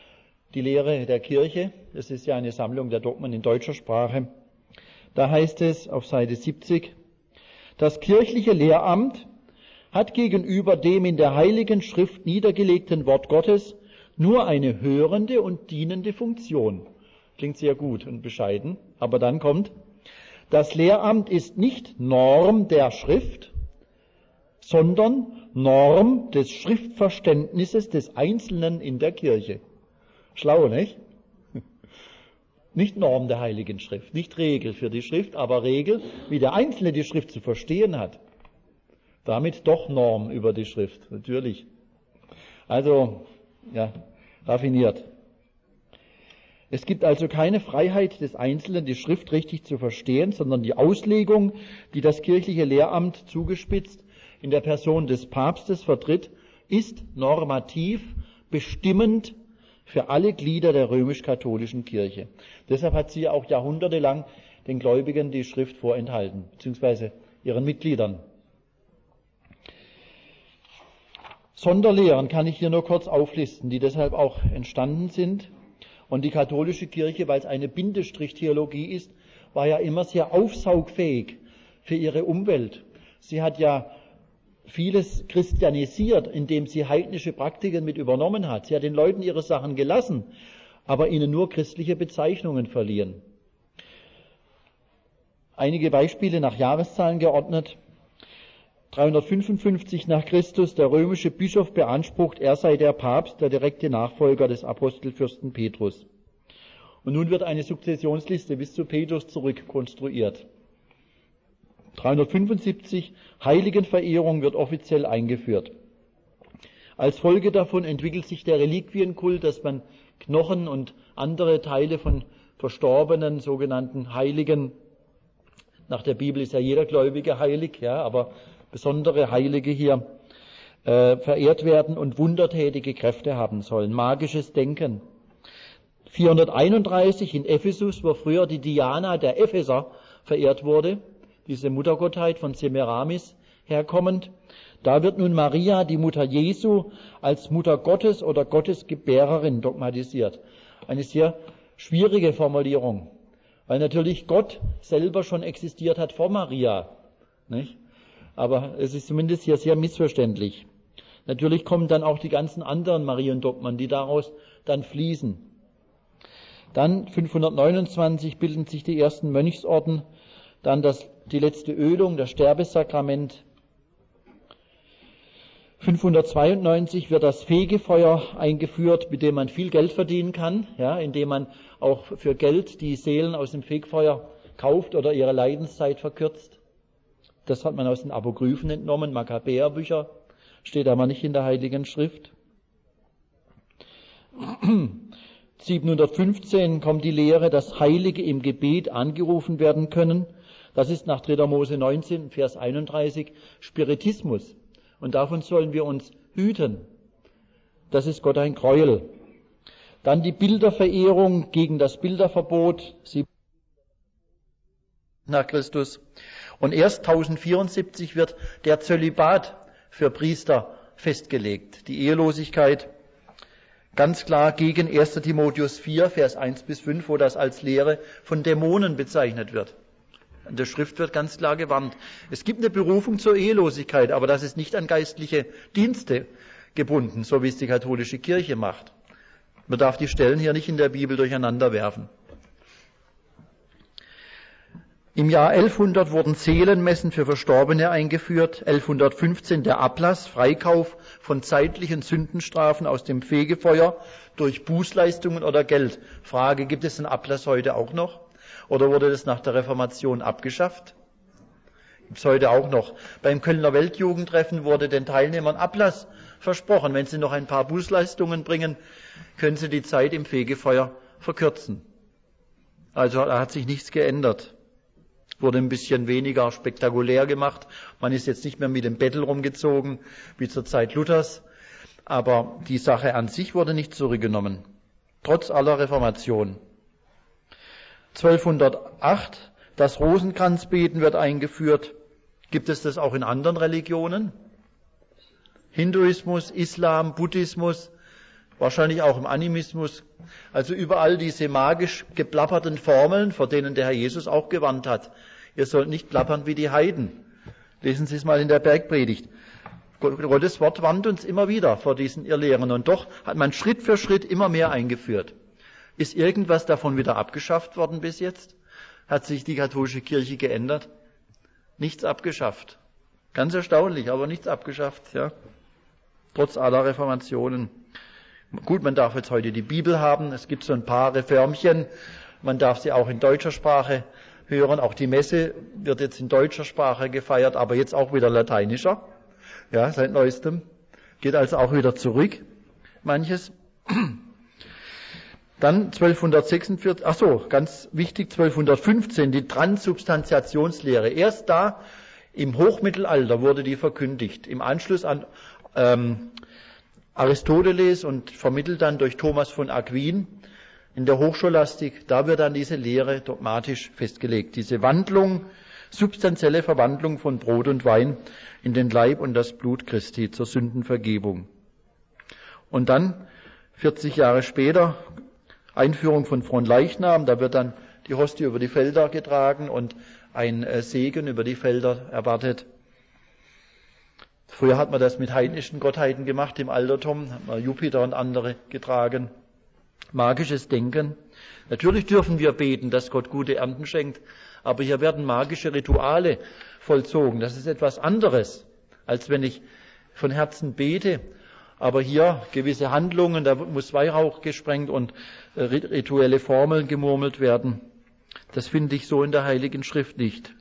die Lehre der Kirche. Das ist ja eine Sammlung der Dogmen in deutscher Sprache. Da heißt es auf Seite 70, das kirchliche Lehramt hat gegenüber dem in der Heiligen Schrift niedergelegten Wort Gottes nur eine hörende und dienende Funktion. Klingt sehr gut und bescheiden, aber dann kommt, das Lehramt ist nicht Norm der Schrift, sondern Norm des Schriftverständnisses des Einzelnen in der Kirche. Schlau, nicht? Nicht Norm der Heiligen Schrift, nicht Regel für die Schrift, aber Regel, wie der Einzelne die Schrift zu verstehen hat. Damit doch Norm über die Schrift, natürlich. Also, ja, raffiniert. Es gibt also keine Freiheit des Einzelnen, die Schrift richtig zu verstehen, sondern die Auslegung, die das kirchliche Lehramt zugespitzt in der Person des Papstes vertritt, ist normativ bestimmend für alle Glieder der römisch-katholischen Kirche. Deshalb hat sie auch jahrhundertelang den Gläubigen die Schrift vorenthalten, beziehungsweise ihren Mitgliedern. Sonderlehren kann ich hier nur kurz auflisten, die deshalb auch entstanden sind. Und die katholische Kirche, weil es eine Bindestrichtheologie ist, war ja immer sehr aufsaugfähig für ihre Umwelt. Sie hat ja vieles christianisiert, indem sie heidnische Praktiken mit übernommen hat. Sie hat den Leuten ihre Sachen gelassen, aber ihnen nur christliche Bezeichnungen verliehen. Einige Beispiele nach Jahreszahlen geordnet. 355 nach Christus, der römische Bischof beansprucht, er sei der Papst, der direkte Nachfolger des Apostelfürsten Petrus. Und nun wird eine Sukzessionsliste bis zu Petrus zurückkonstruiert. 375, Heiligenverehrung wird offiziell eingeführt. Als Folge davon entwickelt sich der Reliquienkult, dass man Knochen und andere Teile von verstorbenen, sogenannten Heiligen, nach der Bibel ist ja jeder Gläubige heilig, ja, aber besondere Heilige hier verehrt werden und wundertätige Kräfte haben sollen. Magisches Denken. 431 in Ephesus, wo früher die Diana der Epheser verehrt wurde, diese Muttergottheit von Semiramis herkommend. Da wird nun Maria, die Mutter Jesu, als Mutter Gottes oder Gottesgebärerin dogmatisiert. Eine sehr schwierige Formulierung, weil natürlich Gott selber schon existiert hat vor Maria, nicht? Aber es ist zumindest hier sehr missverständlich. Natürlich kommen dann auch die ganzen anderen Mariendogmen, die daraus dann fließen. Dann 529 bilden sich die ersten Mönchsorden, dann die letzte Ölung, das Sterbesakrament. 592 wird das Fegefeuer eingeführt, mit dem man viel Geld verdienen kann, ja, indem man auch für Geld die Seelen aus dem Fegefeuer kauft oder ihre Leidenszeit verkürzt. Das hat man aus den Apokryphen entnommen, Makkabäerbücher, steht aber nicht in der Heiligen Schrift. 715 kommt die Lehre, dass Heilige im Gebet angerufen werden können. Das ist nach 3. Mose 19, Vers 31 Spiritismus. Und davon sollen wir uns hüten. Das ist Gott ein Gräuel. Dann die Bilderverehrung gegen das Bilderverbot, 7 nach Christus. Und erst 1074 wird der Zölibat für Priester festgelegt. Die Ehelosigkeit ganz klar gegen 1. Timotheus 4, Vers 1 bis 5, wo das als Lehre von Dämonen bezeichnet wird. In der Schrift wird ganz klar gewarnt. Es gibt eine Berufung zur Ehelosigkeit, aber das ist nicht an geistliche Dienste gebunden, so wie es die katholische Kirche macht. Man darf die Stellen hier nicht in der Bibel durcheinander werfen. Im Jahr 1100 wurden Seelenmessen für Verstorbene eingeführt, 1115 der Ablass, Freikauf von zeitlichen Sündenstrafen aus dem Fegefeuer durch Bußleistungen oder Geld. Frage, gibt es den Ablass heute auch noch? Oder wurde das nach der Reformation abgeschafft? Gibt es heute auch noch. Beim Kölner Weltjugendtreffen wurde den Teilnehmern Ablass versprochen. Wenn sie noch ein paar Bußleistungen bringen, können sie die Zeit im Fegefeuer verkürzen. Also da hat sich nichts geändert. Wurde ein bisschen weniger spektakulär gemacht. Man ist jetzt nicht mehr mit dem Bettel rumgezogen, wie zur Zeit Luthers. Aber die Sache an sich wurde nicht zurückgenommen. Trotz aller Reformation. 1208, das Rosenkranzbeten wird eingeführt. Gibt es das auch in anderen Religionen? Hinduismus, Islam, Buddhismus, wahrscheinlich auch im Animismus, also überall diese magisch geplapperten Formeln, vor denen der Herr Jesus auch gewarnt hat. Ihr sollt nicht plappern wie die Heiden. Lesen Sie es mal in der Bergpredigt. Gottes Wort warnt uns immer wieder vor diesen Irrlehren und doch hat man Schritt für Schritt immer mehr eingeführt. Ist irgendwas davon wieder abgeschafft worden bis jetzt? Hat sich die katholische Kirche geändert? Nichts abgeschafft. Ganz erstaunlich, aber nichts abgeschafft, ja. Trotz aller Reformationen. Gut, man darf jetzt heute die Bibel haben. Es gibt so ein paar Reformchen. Man darf sie auch in deutscher Sprache hören. Auch die Messe wird jetzt in deutscher Sprache gefeiert, aber jetzt auch wieder lateinischer. Ja, seit neuestem. Geht also auch wieder zurück, manches. Dann 1246, ganz wichtig, 1215, die Transubstantiationslehre. Erst da, im Hochmittelalter, wurde die verkündigt. Im Anschluss an Aristoteles und vermittelt dann durch Thomas von Aquin in der Hochscholastik, da wird dann diese Lehre dogmatisch festgelegt. Diese Wandlung, substanzielle Verwandlung von Brot und Wein in den Leib und das Blut Christi zur Sündenvergebung. Und dann, 40 Jahre später, Einführung von Fronleichnam, da wird dann die Hostie über die Felder getragen und ein Segen über die Felder erwartet. Früher hat man das mit heidnischen Gottheiten gemacht, im Altertum, hat man Jupiter und andere getragen. Magisches Denken. Natürlich dürfen wir beten, dass Gott gute Ernten schenkt, aber hier werden magische Rituale vollzogen. Das ist etwas anderes, als wenn ich von Herzen bete. Aber hier gewisse Handlungen, da muss Weihrauch gesprengt und rituelle Formeln gemurmelt werden. Das finde ich so in der Heiligen Schrift nicht.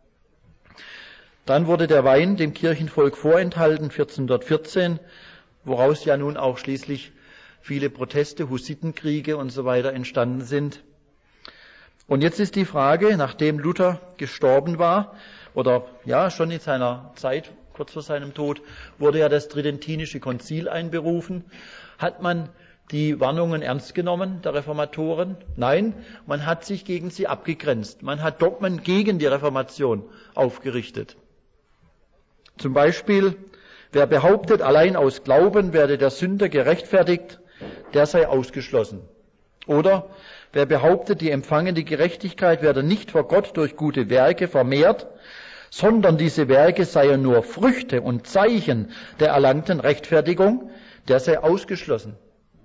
Dann wurde der Wein dem Kirchenvolk vorenthalten, 1414, woraus ja nun auch schließlich viele Proteste, Hussitenkriege und so weiter entstanden sind. Und jetzt ist die Frage, nachdem Luther gestorben war, oder ja, schon in seiner Zeit, kurz vor seinem Tod, wurde ja das Tridentinische Konzil einberufen. Hat man die Warnungen ernst genommen, der Reformatoren? Nein, man hat sich gegen sie abgegrenzt. Man hat Dogmen gegen die Reformation aufgerichtet. Zum Beispiel, wer behauptet, allein aus Glauben werde der Sünder gerechtfertigt, der sei ausgeschlossen. Oder wer behauptet, die empfangene Gerechtigkeit werde nicht vor Gott durch gute Werke vermehrt, sondern diese Werke seien nur Früchte und Zeichen der erlangten Rechtfertigung, der sei ausgeschlossen.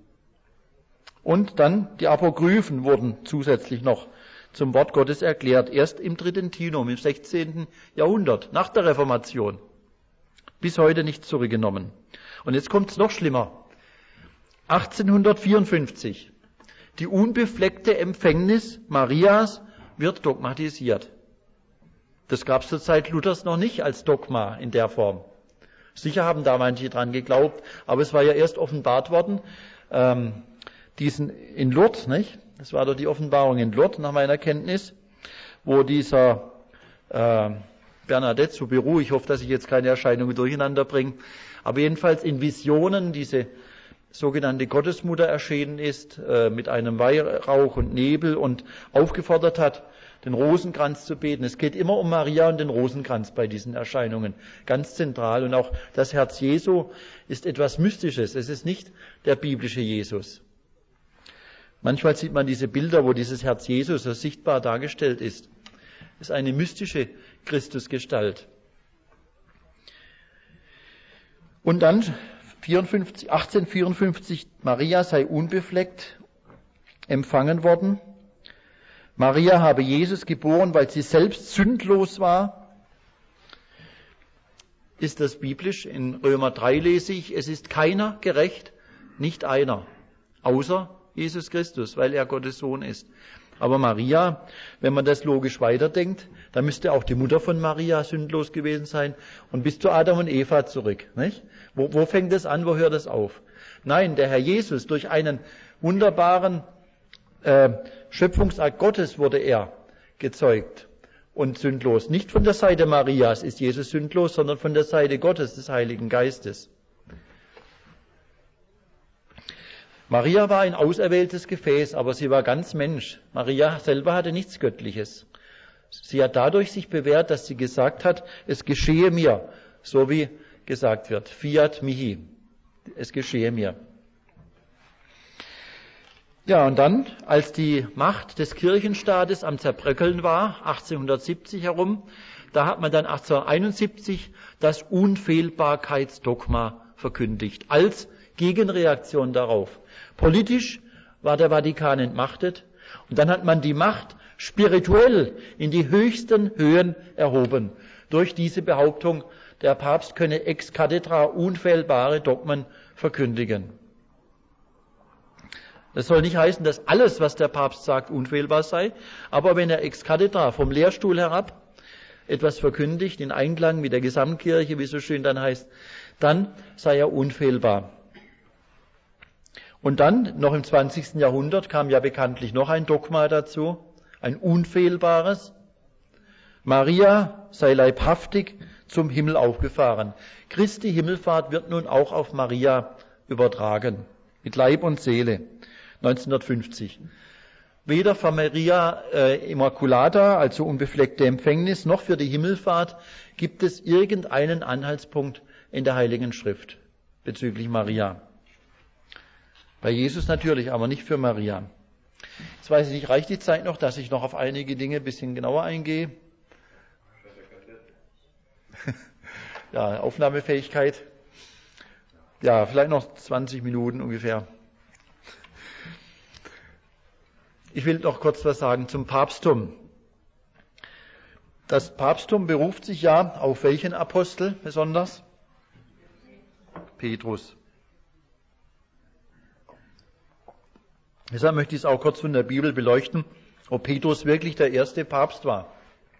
Und dann die Apokryphen wurden zusätzlich noch zum Wort Gottes erklärt, erst im Tridentinum im 16. Jahrhundert, nach der Reformation. Bis heute nicht zurückgenommen. Und jetzt kommt es noch schlimmer. 1854. Die unbefleckte Empfängnis Marias wird dogmatisiert. Das gab es zur Zeit Luthers noch nicht als Dogma in der Form. Sicher haben da manche dran geglaubt, aber es war ja erst offenbart worden, in Lourdes, nicht? Das war doch die Offenbarung in Lourdes, nach meiner Kenntnis, wo dieser Bernadette Soubirous, ich hoffe, dass ich jetzt keine Erscheinungen durcheinander bringe, aber jedenfalls in Visionen diese sogenannte Gottesmutter erschienen ist, mit einem Weihrauch und Nebel und aufgefordert hat, den Rosenkranz zu beten. Es geht immer um Maria und den Rosenkranz bei diesen Erscheinungen, ganz zentral. Und auch das Herz Jesu ist etwas Mystisches. Es ist nicht der biblische Jesus. Manchmal sieht man diese Bilder, wo dieses Herz Jesu so sichtbar dargestellt ist. Es ist eine mystische Christusgestalt. Und dann 1854, Maria sei unbefleckt empfangen worden. Maria habe Jesus geboren, weil sie selbst sündlos war. Ist das biblisch? In Römer 3 lese ich, es ist keiner gerecht, nicht einer, außer Jesus Christus, weil er Gottes Sohn ist. Aber Maria, wenn man das logisch weiterdenkt, dann müsste auch die Mutter von Maria sündlos gewesen sein und bis zu Adam und Eva zurück. Nicht? Wo fängt das an, wo hört das auf? Nein, der Herr Jesus, durch einen wunderbaren Schöpfungsakt Gottes wurde er gezeugt und sündlos. Nicht von der Seite Marias ist Jesus sündlos, sondern von der Seite Gottes, des Heiligen Geistes. Maria war ein auserwähltes Gefäß, aber sie war ganz Mensch. Maria selber hatte nichts Göttliches. Sie hat dadurch sich bewährt, dass sie gesagt hat, es geschehe mir, so wie gesagt wird, fiat mihi, es geschehe mir. Ja, und dann, als die Macht des Kirchenstaates am Zerbröckeln war, 1870 herum, da hat man dann 1871 das Unfehlbarkeitsdogma verkündigt, als Gegenreaktion darauf. Politisch war der Vatikan entmachtet und dann hat man die Macht spirituell in die höchsten Höhen erhoben, durch diese Behauptung, der Papst könne ex cathedra unfehlbare Dogmen verkündigen. Das soll nicht heißen, dass alles, was der Papst sagt, unfehlbar sei, aber wenn er ex cathedra vom Lehrstuhl herab etwas verkündigt, in Einklang mit der Gesamtkirche, wie es so schön dann heißt, dann sei er unfehlbar. Und dann, noch im 20. Jahrhundert, kam ja bekanntlich noch ein Dogma dazu, ein unfehlbares. Maria sei leibhaftig zum Himmel aufgefahren. Christi Himmelfahrt wird nun auch auf Maria übertragen, mit Leib und Seele, 1950. Weder für Maria Immaculata, also unbefleckte Empfängnis, noch für die Himmelfahrt gibt es irgendeinen Anhaltspunkt in der Heiligen Schrift bezüglich Maria. Bei Jesus natürlich, aber nicht für Maria. Jetzt weiß ich nicht, reicht die Zeit noch, dass ich noch auf einige Dinge ein bisschen genauer eingehe? Ja, Aufnahmefähigkeit. Ja, vielleicht noch 20 Minuten ungefähr. Ich will noch kurz was sagen zum Papsttum. Das Papsttum beruft sich ja auf welchen Apostel besonders? Petrus. Deshalb möchte ich es auch kurz von der Bibel beleuchten, ob Petrus wirklich der erste Papst war.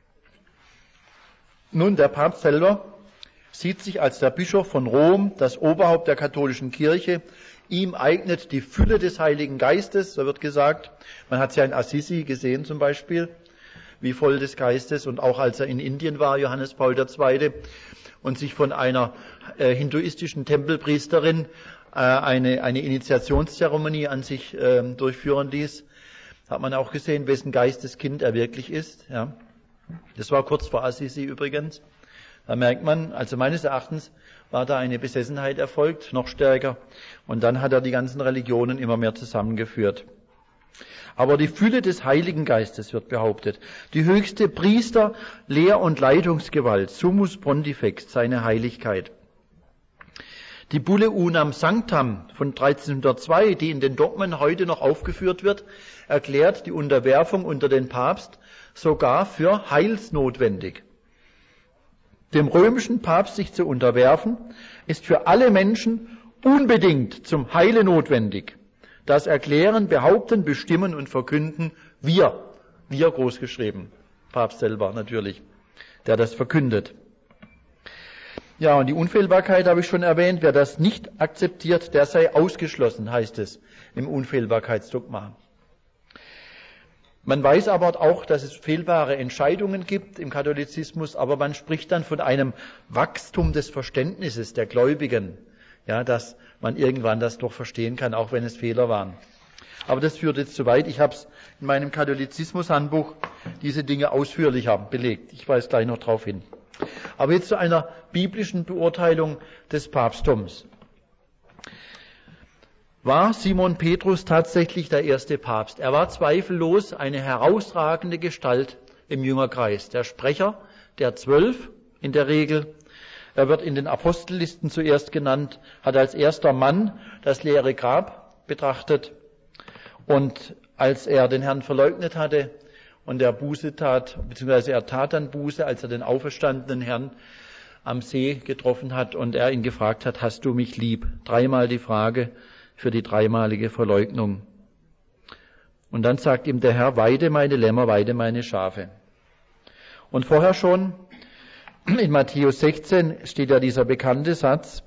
Nun, der Papst selber sieht sich als der Bischof von Rom, das Oberhaupt der katholischen Kirche. Ihm eignet die Fülle des Heiligen Geistes, so wird gesagt. Man hat es ja in Assisi gesehen zum Beispiel, wie voll des Geistes. Und auch als er in Indien war, Johannes Paul II., und sich von einer hinduistischen Tempelpriesterin eine Initiationszeremonie an sich durchführen ließ, hat man auch gesehen, wessen Geisteskind er wirklich ist. Ja. Das war kurz vor Assisi übrigens. Da merkt man, also meines Erachtens war da eine Besessenheit erfolgt, noch stärker. Und dann hat er die ganzen Religionen immer mehr zusammengeführt. Aber die Fülle des Heiligen Geistes wird behauptet. Die höchste Priester-, Lehr- und Leitungsgewalt, Summus Pontifex, seine Heiligkeit. Die Bulle Unam Sanctam von 1302, die in den Dogmen heute noch aufgeführt wird, erklärt die Unterwerfung unter den Papst sogar für heilsnotwendig. Dem römischen Papst sich zu unterwerfen, ist für alle Menschen unbedingt zum Heile notwendig. Das erklären, behaupten, bestimmen und verkünden wir großgeschrieben, Papst selber natürlich, der das verkündet. Ja, und die Unfehlbarkeit habe ich schon erwähnt. Wer das nicht akzeptiert, der sei ausgeschlossen, heißt es im Unfehlbarkeitsdogma. Man weiß aber auch, dass es fehlbare Entscheidungen gibt im Katholizismus, aber man spricht dann von einem Wachstum des Verständnisses der Gläubigen, ja, dass man irgendwann das doch verstehen kann, auch wenn es Fehler waren. Aber das führt jetzt zu weit. Ich habe es in meinem Katholizismus-Handbuch diese Dinge ausführlicher belegt. Ich weise gleich noch darauf hin. Aber jetzt zu einer biblischen Beurteilung des Papsttums. War Simon Petrus tatsächlich der erste Papst? Er war zweifellos eine herausragende Gestalt im Jüngerkreis. Der Sprecher der 12 in der Regel. Er wird in den Apostellisten zuerst genannt, hat als erster Mann das leere Grab betrachtet. Und als er den Herrn verleugnet hatte und er Buße tat, beziehungsweise er tat dann Buße, als er den auferstandenen Herrn am See getroffen hat und er ihn gefragt hat, hast du mich lieb? Dreimal die Frage für die dreimalige Verleugnung. Und dann sagt ihm der Herr, weide meine Lämmer, weide meine Schafe. Und vorher schon, in Matthäus 16 steht ja dieser bekannte Satz,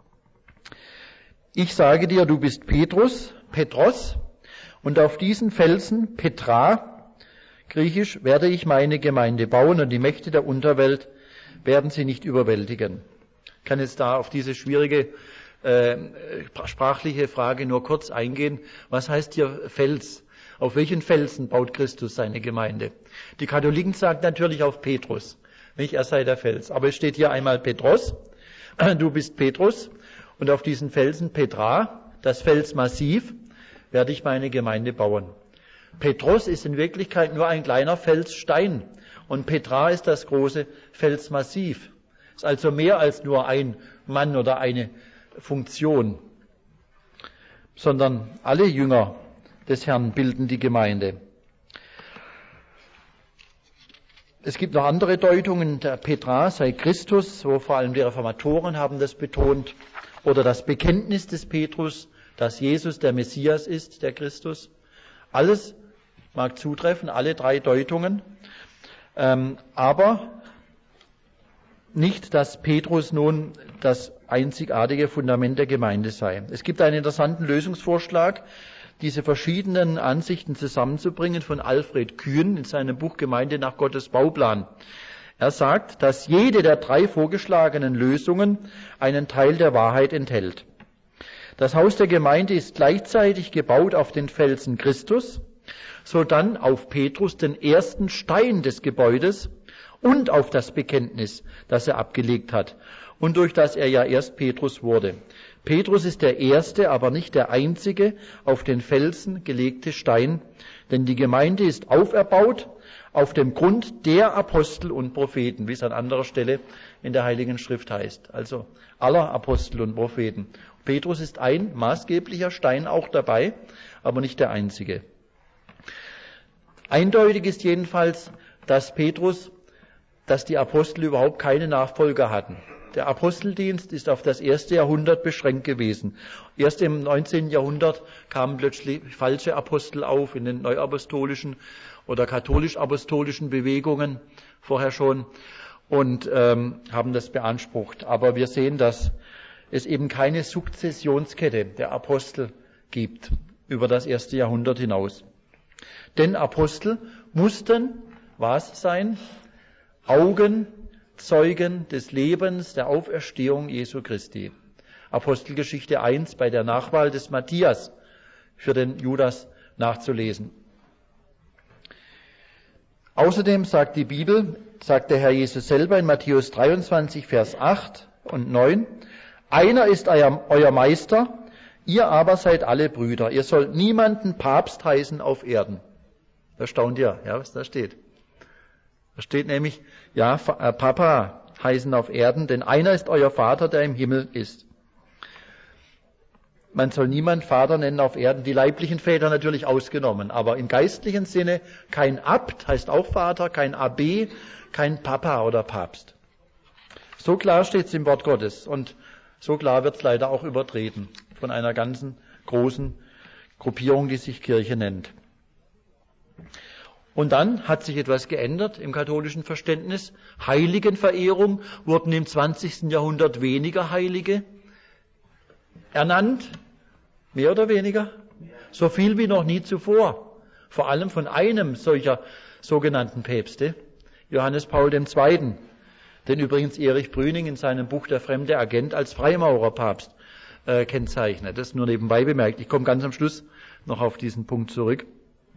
ich sage dir, du bist Petrus, Petros, und auf diesen Felsen, Petra, griechisch, werde ich meine Gemeinde bauen und die Mächte der Unterwelt werden sie nicht überwältigen. Ich kann jetzt da auf diese schwierige sprachliche Frage nur kurz eingehen. Was heißt hier Fels? Auf welchen Felsen baut Christus seine Gemeinde? Die Katholiken sagen natürlich auf Petrus, nicht er sei der Fels. Aber es steht hier einmal Petros, du bist Petrus, und auf diesen Felsen Petra, das Felsmassiv, werde ich meine Gemeinde bauen. Petros ist in Wirklichkeit nur ein kleiner Felsstein und Petra ist das große Felsmassiv. Ist also mehr als nur ein Mann oder eine Funktion, sondern alle Jünger des Herrn bilden die Gemeinde. Es gibt noch andere Deutungen. Der Petra sei Christus, wo vor allem die Reformatoren haben das betont. Oder das Bekenntnis des Petrus, dass Jesus der Messias ist, der Christus. Alles mag zutreffen, alle drei Deutungen. Aber nicht, dass Petrus nun das einzigartige Fundament der Gemeinde sei. Es gibt einen interessanten Lösungsvorschlag, diese verschiedenen Ansichten zusammenzubringen von Alfred Kühn in seinem Buch Gemeinde nach Gottes Bauplan. Er sagt, dass jede der drei vorgeschlagenen Lösungen einen Teil der Wahrheit enthält. Das Haus der Gemeinde ist gleichzeitig gebaut auf den Felsen Christus, sodann auf Petrus, den ersten Stein des Gebäudes, und auf das Bekenntnis, das er abgelegt hat und durch das er ja erst Petrus wurde. Petrus ist der erste, aber nicht der einzige auf den Felsen gelegte Stein, denn die Gemeinde ist auferbaut auf dem Grund der Apostel und Propheten, wie es an anderer Stelle in der Heiligen Schrift heißt, also aller Apostel und Propheten. Petrus ist ein maßgeblicher Stein auch dabei, aber nicht der einzige. Eindeutig ist jedenfalls, dass die Apostel überhaupt keine Nachfolger hatten. Der Aposteldienst ist auf das erste Jahrhundert beschränkt gewesen. Erst im 19. Jahrhundert kamen plötzlich falsche Apostel auf in den neuapostolischen oder katholisch-apostolischen Bewegungen vorher schon und haben das beansprucht. Aber wir sehen, dass es eben keine Sukzessionskette der Apostel gibt über das erste Jahrhundert hinaus. Denn Apostel mussten was sein? Augenzeugen des Lebens, der Auferstehung Jesu Christi. Apostelgeschichte 1 bei der Nachwahl des Matthias für den Judas nachzulesen. Außerdem sagt die Bibel, sagt der Herr Jesus selber in Matthäus 23, Vers 8 und 9, einer ist euer Meister, ihr aber seid alle Brüder. Ihr sollt niemanden Papst heißen auf Erden. Da staunt ihr, ja, was da steht. Da steht nämlich, ja, Papa heißen auf Erden, denn einer ist euer Vater, der im Himmel ist. Man soll niemand Vater nennen auf Erden, die leiblichen Väter natürlich ausgenommen, aber im geistlichen Sinne kein Abt heißt auch Vater, kein Abbé, kein Papa oder Papst. So klar steht es im Wort Gottes und so klar wird es leider auch übertreten von einer ganzen großen Gruppierung, die sich Kirche nennt. Und dann hat sich etwas geändert im katholischen Verständnis. Heiligenverehrung wurden im 20. Jahrhundert weniger Heilige ernannt, mehr oder weniger, so viel wie noch nie zuvor. Vor allem von einem solcher sogenannten Päpste, Johannes Paul II., den übrigens Erich Brüning in seinem Buch Der fremde Agent als Freimaurerpapst kennzeichnet. Das nur nebenbei bemerkt. Ich komme ganz am Schluss noch auf diesen Punkt zurück.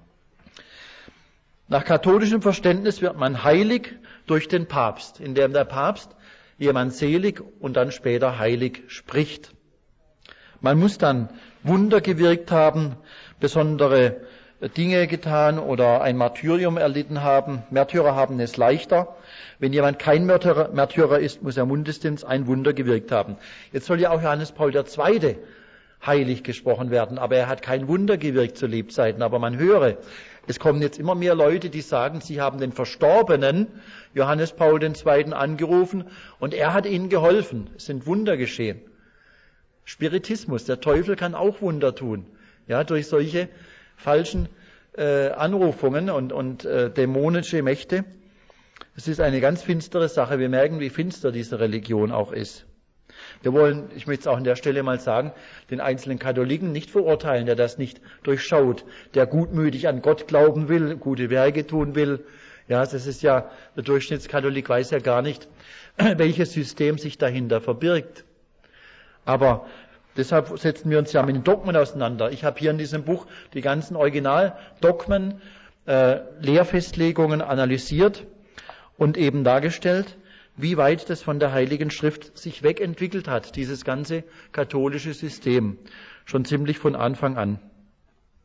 Nach katholischem Verständnis wird man heilig durch den Papst, indem der Papst jemand selig und dann später heilig spricht. Man muss dann Wunder gewirkt haben, besondere Dinge getan oder ein Martyrium erlitten haben. Märtyrer haben es leichter. Wenn jemand kein Märtyrer ist, muss er mindestens ein Wunder gewirkt haben. Jetzt soll ja auch Johannes Paul II. Heilig gesprochen werden, aber er hat kein Wunder gewirkt zu Lebzeiten. Aber man höre, es kommen jetzt immer mehr Leute, die sagen, sie haben den verstorbenen Johannes Paul II. Angerufen und er hat ihnen geholfen. Es sind Wunder geschehen. Spiritismus, der Teufel kann auch Wunder tun, ja, durch solche falschen Anrufungen und dämonische Mächte. Es ist eine ganz finstere Sache. Wir merken, wie finster diese Religion auch ist. Wir wollen, ich möchte es auch an der Stelle mal sagen, den einzelnen Katholiken nicht verurteilen, der das nicht durchschaut, der gutmütig an Gott glauben will, gute Werke tun will. Ja, das ist ja, der Durchschnittskatholik weiß ja gar nicht, welches System sich dahinter verbirgt. Aber deshalb setzen wir uns ja mit den Dogmen auseinander. Ich habe hier in diesem Buch die ganzen Originaldogmen, Lehrfestlegungen analysiert und eben dargestellt, wie weit das von der Heiligen Schrift sich wegentwickelt hat, dieses ganze katholische System, schon ziemlich von Anfang an.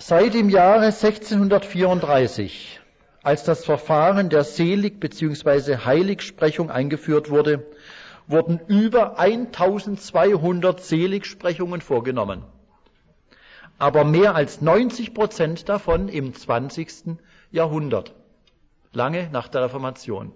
Seit dem Jahre 1634, als das Verfahren der Selig- bzw. Heiligsprechung eingeführt wurde, wurden über 1200 Seligsprechungen vorgenommen. Aber mehr als 90% davon im 20. Jahrhundert, lange nach der Reformation.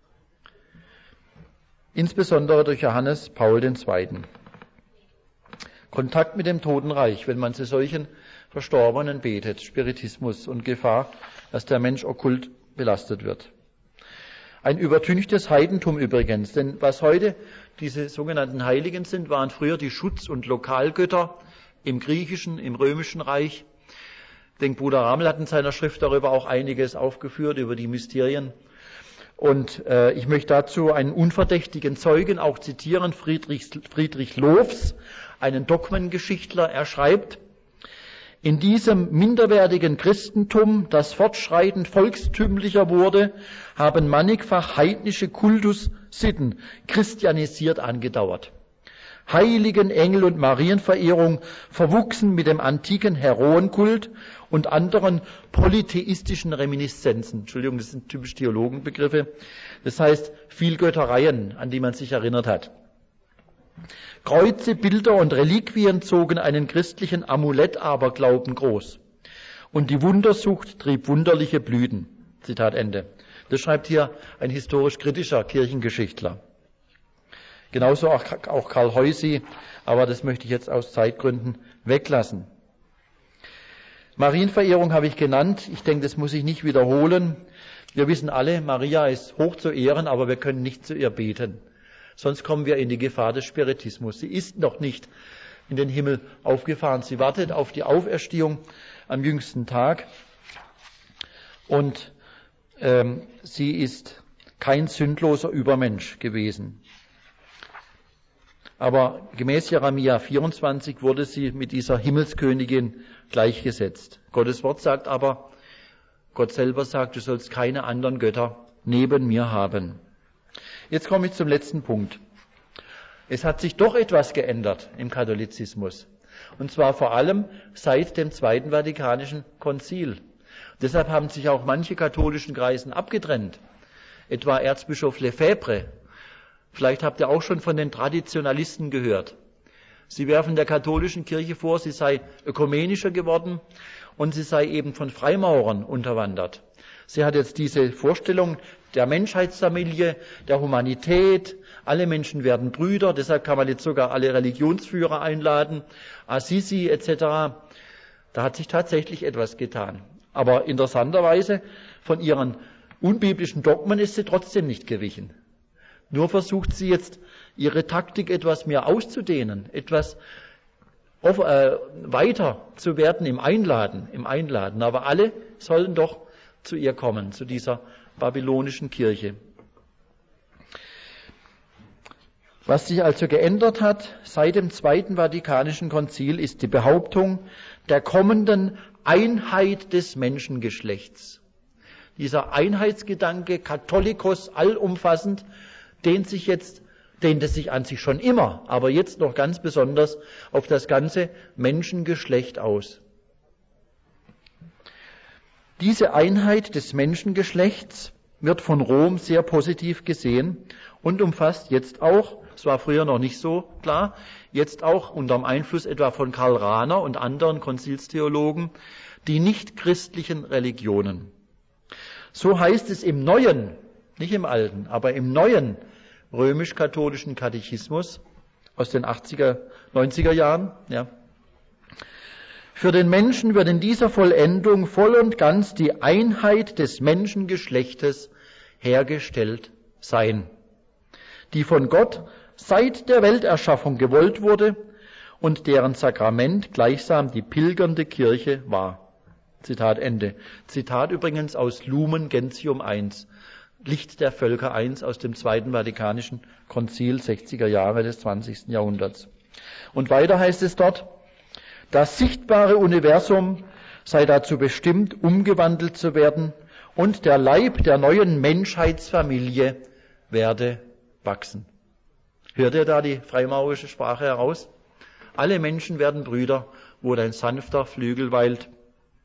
Insbesondere durch Johannes Paul II. Kontakt mit dem Totenreich, wenn man zu solchen Verstorbenen betet, Spiritismus und Gefahr, dass der Mensch okkult belastet wird. Ein übertünchtes Heidentum übrigens, denn was heute diese sogenannten Heiligen sind, waren früher die Schutz- und Lokalgötter im Griechischen, im Römischen Reich. Ich denke, Bruder Ramel hat in seiner Schrift darüber auch einiges aufgeführt, über die Mysterien. Und ich möchte dazu einen unverdächtigen Zeugen auch zitieren, Friedrich Lohfs, einen Dogmengeschichtler. Er schreibt: In diesem minderwertigen Christentum, das fortschreitend volkstümlicher wurde, haben mannigfach heidnische Kultussitten christianisiert angedauert. Heiligen, Engel- und Marienverehrung verwuchsen mit dem antiken Heroenkult und anderen polytheistischen Reminiszenzen. Entschuldigung, das sind typisch Theologenbegriffe. Das heißt, Vielgöttereien, an die man sich erinnert hat. Kreuze, Bilder und Reliquien zogen einen christlichen Amulett-Aberglauben groß. Und die Wundersucht trieb wunderliche Blüten. Zitat Ende. Das schreibt hier ein historisch kritischer Kirchengeschichtler. Genauso auch Karl Heusi, aber das möchte ich jetzt aus Zeitgründen weglassen. Marienverehrung habe ich genannt. Ich denke, das muss ich nicht wiederholen. Wir wissen alle, Maria ist hoch zu ehren, aber wir können nicht zu ihr beten. Sonst kommen wir in die Gefahr des Spiritismus. Sie ist noch nicht in den Himmel aufgefahren. Sie wartet auf die Auferstehung am jüngsten Tag. Und sie ist kein sündloser Übermensch gewesen. Aber gemäß Jeremia 24 wurde sie mit dieser Himmelskönigin gleichgesetzt. Gottes Wort sagt aber, Gott selber sagt, du sollst keine anderen Götter neben mir haben. Jetzt komme ich zum letzten Punkt. Es hat sich doch etwas geändert im Katholizismus. Und zwar vor allem seit dem Zweiten Vatikanischen Konzil. Deshalb haben sich auch manche katholischen Kreisen abgetrennt. Etwa Erzbischof Lefebvre. Vielleicht habt ihr auch schon von den Traditionalisten gehört. Sie werfen der katholischen Kirche vor, sie sei ökumenischer geworden und sie sei eben von Freimaurern unterwandert. Sie hat jetzt diese Vorstellung der Menschheitsfamilie, der Humanität, alle Menschen werden Brüder, deshalb kann man jetzt sogar alle Religionsführer einladen, Assisi etc. Da hat sich tatsächlich etwas getan. Aber interessanterweise, von ihren unbiblischen Dogmen ist sie trotzdem nicht gewichen. Nur versucht sie jetzt, ihre Taktik etwas mehr auszudehnen, etwas weiter zu werden im Einladen. Aber alle sollen doch zu ihr kommen, zu dieser babylonischen Kirche. Was sich also geändert hat seit dem Zweiten Vatikanischen Konzil, ist die Behauptung der kommenden Einheit des Menschengeschlechts. Dieser Einheitsgedanke, Katholikos, allumfassend, dehnte sich an sich schon immer, aber jetzt noch ganz besonders auf das ganze Menschengeschlecht aus. Diese Einheit des Menschengeschlechts wird von Rom sehr positiv gesehen und umfasst jetzt auch, es war früher noch nicht so klar, jetzt auch unter dem Einfluss etwa von Karl Rahner und anderen Konzilstheologen, die nichtchristlichen Religionen. So heißt es im Neuen, nicht im Alten, aber im Neuen römisch-katholischen Katechismus aus den 90er Jahren, ja. Für den Menschen wird in dieser Vollendung voll und ganz die Einheit des Menschengeschlechtes hergestellt sein, die von Gott seit der Welterschaffung gewollt wurde und deren Sakrament gleichsam die pilgernde Kirche war. Zitat Ende. Zitat übrigens aus Lumen Gentium I, Licht der Völker I aus dem Zweiten Vatikanischen Konzil 60er Jahre des 20. Jahrhunderts. Und weiter heißt es dort, das sichtbare Universum sei dazu bestimmt, umgewandelt zu werden und der Leib der neuen Menschheitsfamilie werde wachsen. Hört ihr da die freimaurische Sprache heraus? Alle Menschen werden Brüder, wo dein sanfter Flügel weilt.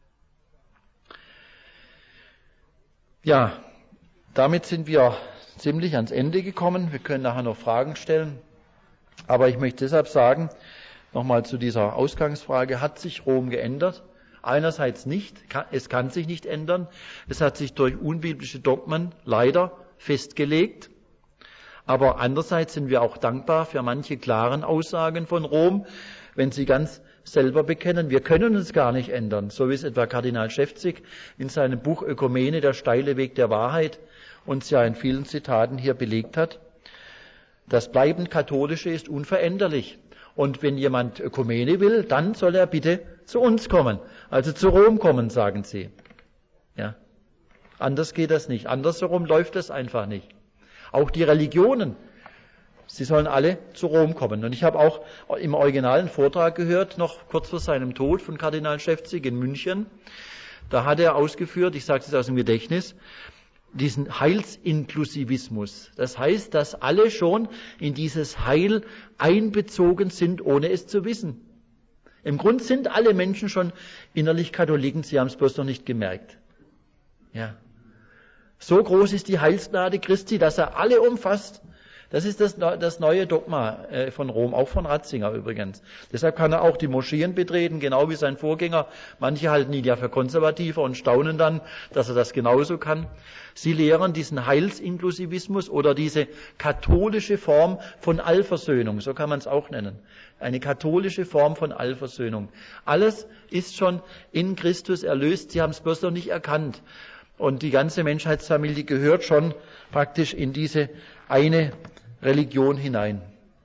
Ja, damit sind wir ziemlich ans Ende gekommen. Wir können nachher noch Fragen stellen. Aber ich möchte deshalb sagen, nochmal zu dieser Ausgangsfrage, hat sich Rom geändert? Einerseits nicht, es kann sich nicht ändern. Es hat sich durch unbiblische Dogmen leider festgelegt. Aber andererseits sind wir auch dankbar für manche klaren Aussagen von Rom, wenn sie ganz selber bekennen, wir können uns gar nicht ändern, so wie es etwa Kardinal Schäfzig in seinem Buch Ökumene, der steile Weg der Wahrheit, uns ja in vielen Zitaten hier belegt hat. Das bleibend Katholische ist unveränderlich. Und wenn jemand Ökumene will, dann soll er bitte zu uns kommen, also zu Rom kommen, sagen sie. Ja. Anders geht das nicht. Andersherum läuft das einfach nicht. Auch die Religionen, sie sollen alle zu Rom kommen. Und ich habe auch im originalen Vortrag gehört, noch kurz vor seinem Tod von Kardinal Schäfzig in München, da hat er ausgeführt, ich sage es aus dem Gedächtnis, diesen Heilsinklusivismus. Das heißt, dass alle schon in dieses Heil einbezogen sind, ohne es zu wissen. Im Grunde sind alle Menschen schon innerlich Katholiken, sie haben es bloß noch nicht gemerkt. Ja. So groß ist die Heilsgnade Christi, dass er alle umfasst. Das ist das neue Dogma von Rom, auch von Ratzinger übrigens. Deshalb kann er auch die Moscheen betreten, genau wie sein Vorgänger. Manche halten ihn ja für konservativer und staunen dann, dass er das genauso kann. Sie lehren diesen Heilsinklusivismus oder diese katholische Form von Allversöhnung, so kann man es auch nennen. Eine katholische Form von Allversöhnung. Alles ist schon in Christus erlöst, sie haben es bloß noch nicht erkannt. Und die ganze Menschheitsfamilie gehört schon praktisch in diese eine Religion hinein.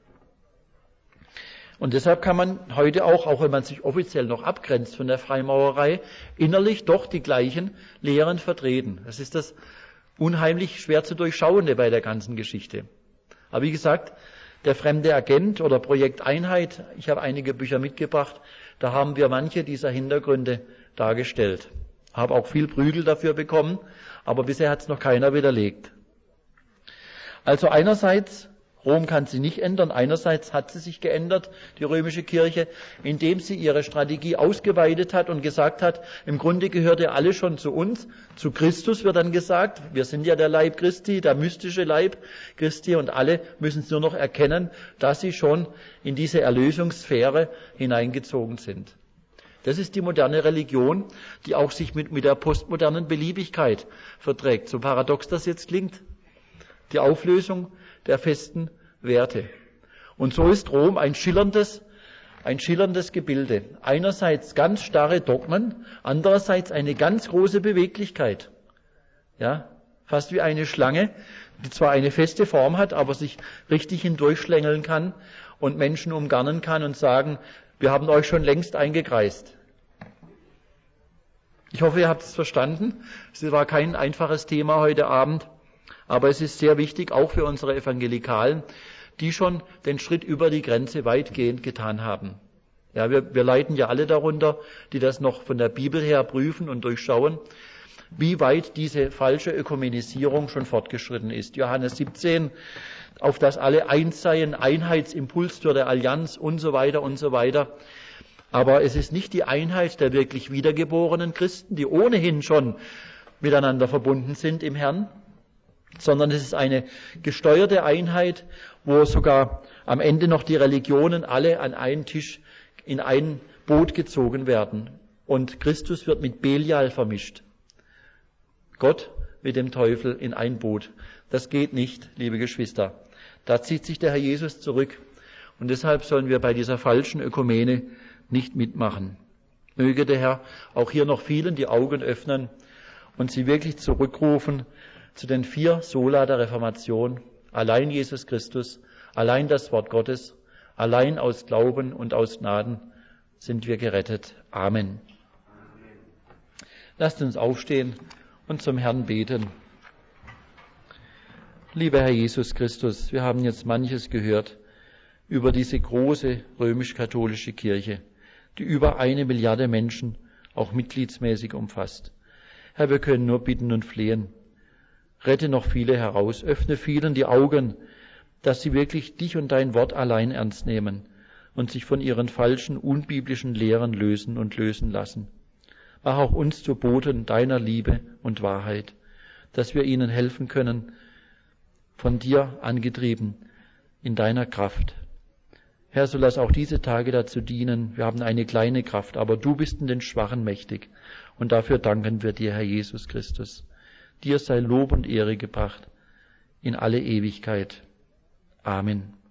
Und deshalb kann man heute auch wenn man sich offiziell noch abgrenzt von der Freimaurerei, innerlich doch die gleichen Lehren vertreten. Das ist das unheimlich schwer zu durchschauende bei der ganzen Geschichte. Aber wie gesagt, der fremde Agent oder Projekt Einheit, ich habe einige Bücher mitgebracht, da haben wir manche dieser Hintergründe dargestellt. Habe auch viel Prügel dafür bekommen, aber bisher hat es noch keiner widerlegt. Also einerseits, Rom kann sie nicht ändern, einerseits hat sie sich geändert, die römische Kirche, indem sie ihre Strategie ausgeweitet hat und gesagt hat, im Grunde gehört ja alle schon zu uns, zu Christus wird dann gesagt, wir sind ja der Leib Christi, der mystische Leib Christi und alle müssen es nur noch erkennen, dass sie schon in diese Erlösungssphäre hineingezogen sind. Das ist die moderne Religion, die auch sich mit der postmodernen Beliebigkeit verträgt. So paradox das jetzt klingt. Die Auflösung der festen Werte. Und so ist Rom ein schillerndes Gebilde. Einerseits ganz starre Dogmen, andererseits eine ganz große Beweglichkeit. Ja, fast wie eine Schlange, die zwar eine feste Form hat, aber sich richtig hindurchschlängeln kann und Menschen umgarnen kann und sagen, wir haben euch schon längst eingekreist. Ich hoffe, ihr habt es verstanden. Es war kein einfaches Thema heute Abend, aber es ist sehr wichtig, auch für unsere Evangelikalen, die schon den Schritt über die Grenze weitgehend getan haben. Ja, wir leiden ja alle darunter, die das noch von der Bibel her prüfen und durchschauen, wie weit diese falsche Ökumenisierung schon fortgeschritten ist. Johannes 17, auf das alle eins seien, Einheitsimpuls zur der Allianz und so weiter und so weiter. Aber es ist nicht die Einheit der wirklich wiedergeborenen Christen, die ohnehin schon miteinander verbunden sind im Herrn, sondern es ist eine gesteuerte Einheit, wo sogar am Ende noch die Religionen alle an einen Tisch in ein Boot gezogen werden. Und Christus wird mit Belial vermischt. Gott mit dem Teufel in ein Boot. Das geht nicht, liebe Geschwister. Da zieht sich der Herr Jesus zurück. Und deshalb sollen wir bei dieser falschen Ökumene nicht mitmachen. Möge der Herr auch hier noch vielen die Augen öffnen und sie wirklich zurückrufen zu den 4 Sola der Reformation. Allein Jesus Christus, allein das Wort Gottes, allein aus Glauben und aus Gnaden sind wir gerettet. Amen. Lasst uns aufstehen und zum Herrn beten. Lieber Herr Jesus Christus, wir haben jetzt manches gehört über diese große römisch-katholische Kirche, die über 1 Milliarde Menschen auch mitgliedsmäßig umfasst. Herr, wir können nur bitten und flehen. Rette noch viele heraus, öffne vielen die Augen, dass sie wirklich dich und dein Wort allein ernst nehmen und sich von ihren falschen, unbiblischen Lehren lösen und lösen lassen. Mach auch uns zu Boten deiner Liebe und Wahrheit. dass wir ihnen helfen können, von dir angetrieben, in deiner Kraft. Herr, so lass auch diese Tage dazu dienen. Wir haben eine kleine Kraft, aber du bist in den Schwachen mächtig. Und dafür danken wir dir, Herr Jesus Christus. Dir sei Lob und Ehre gebracht in alle Ewigkeit. Amen.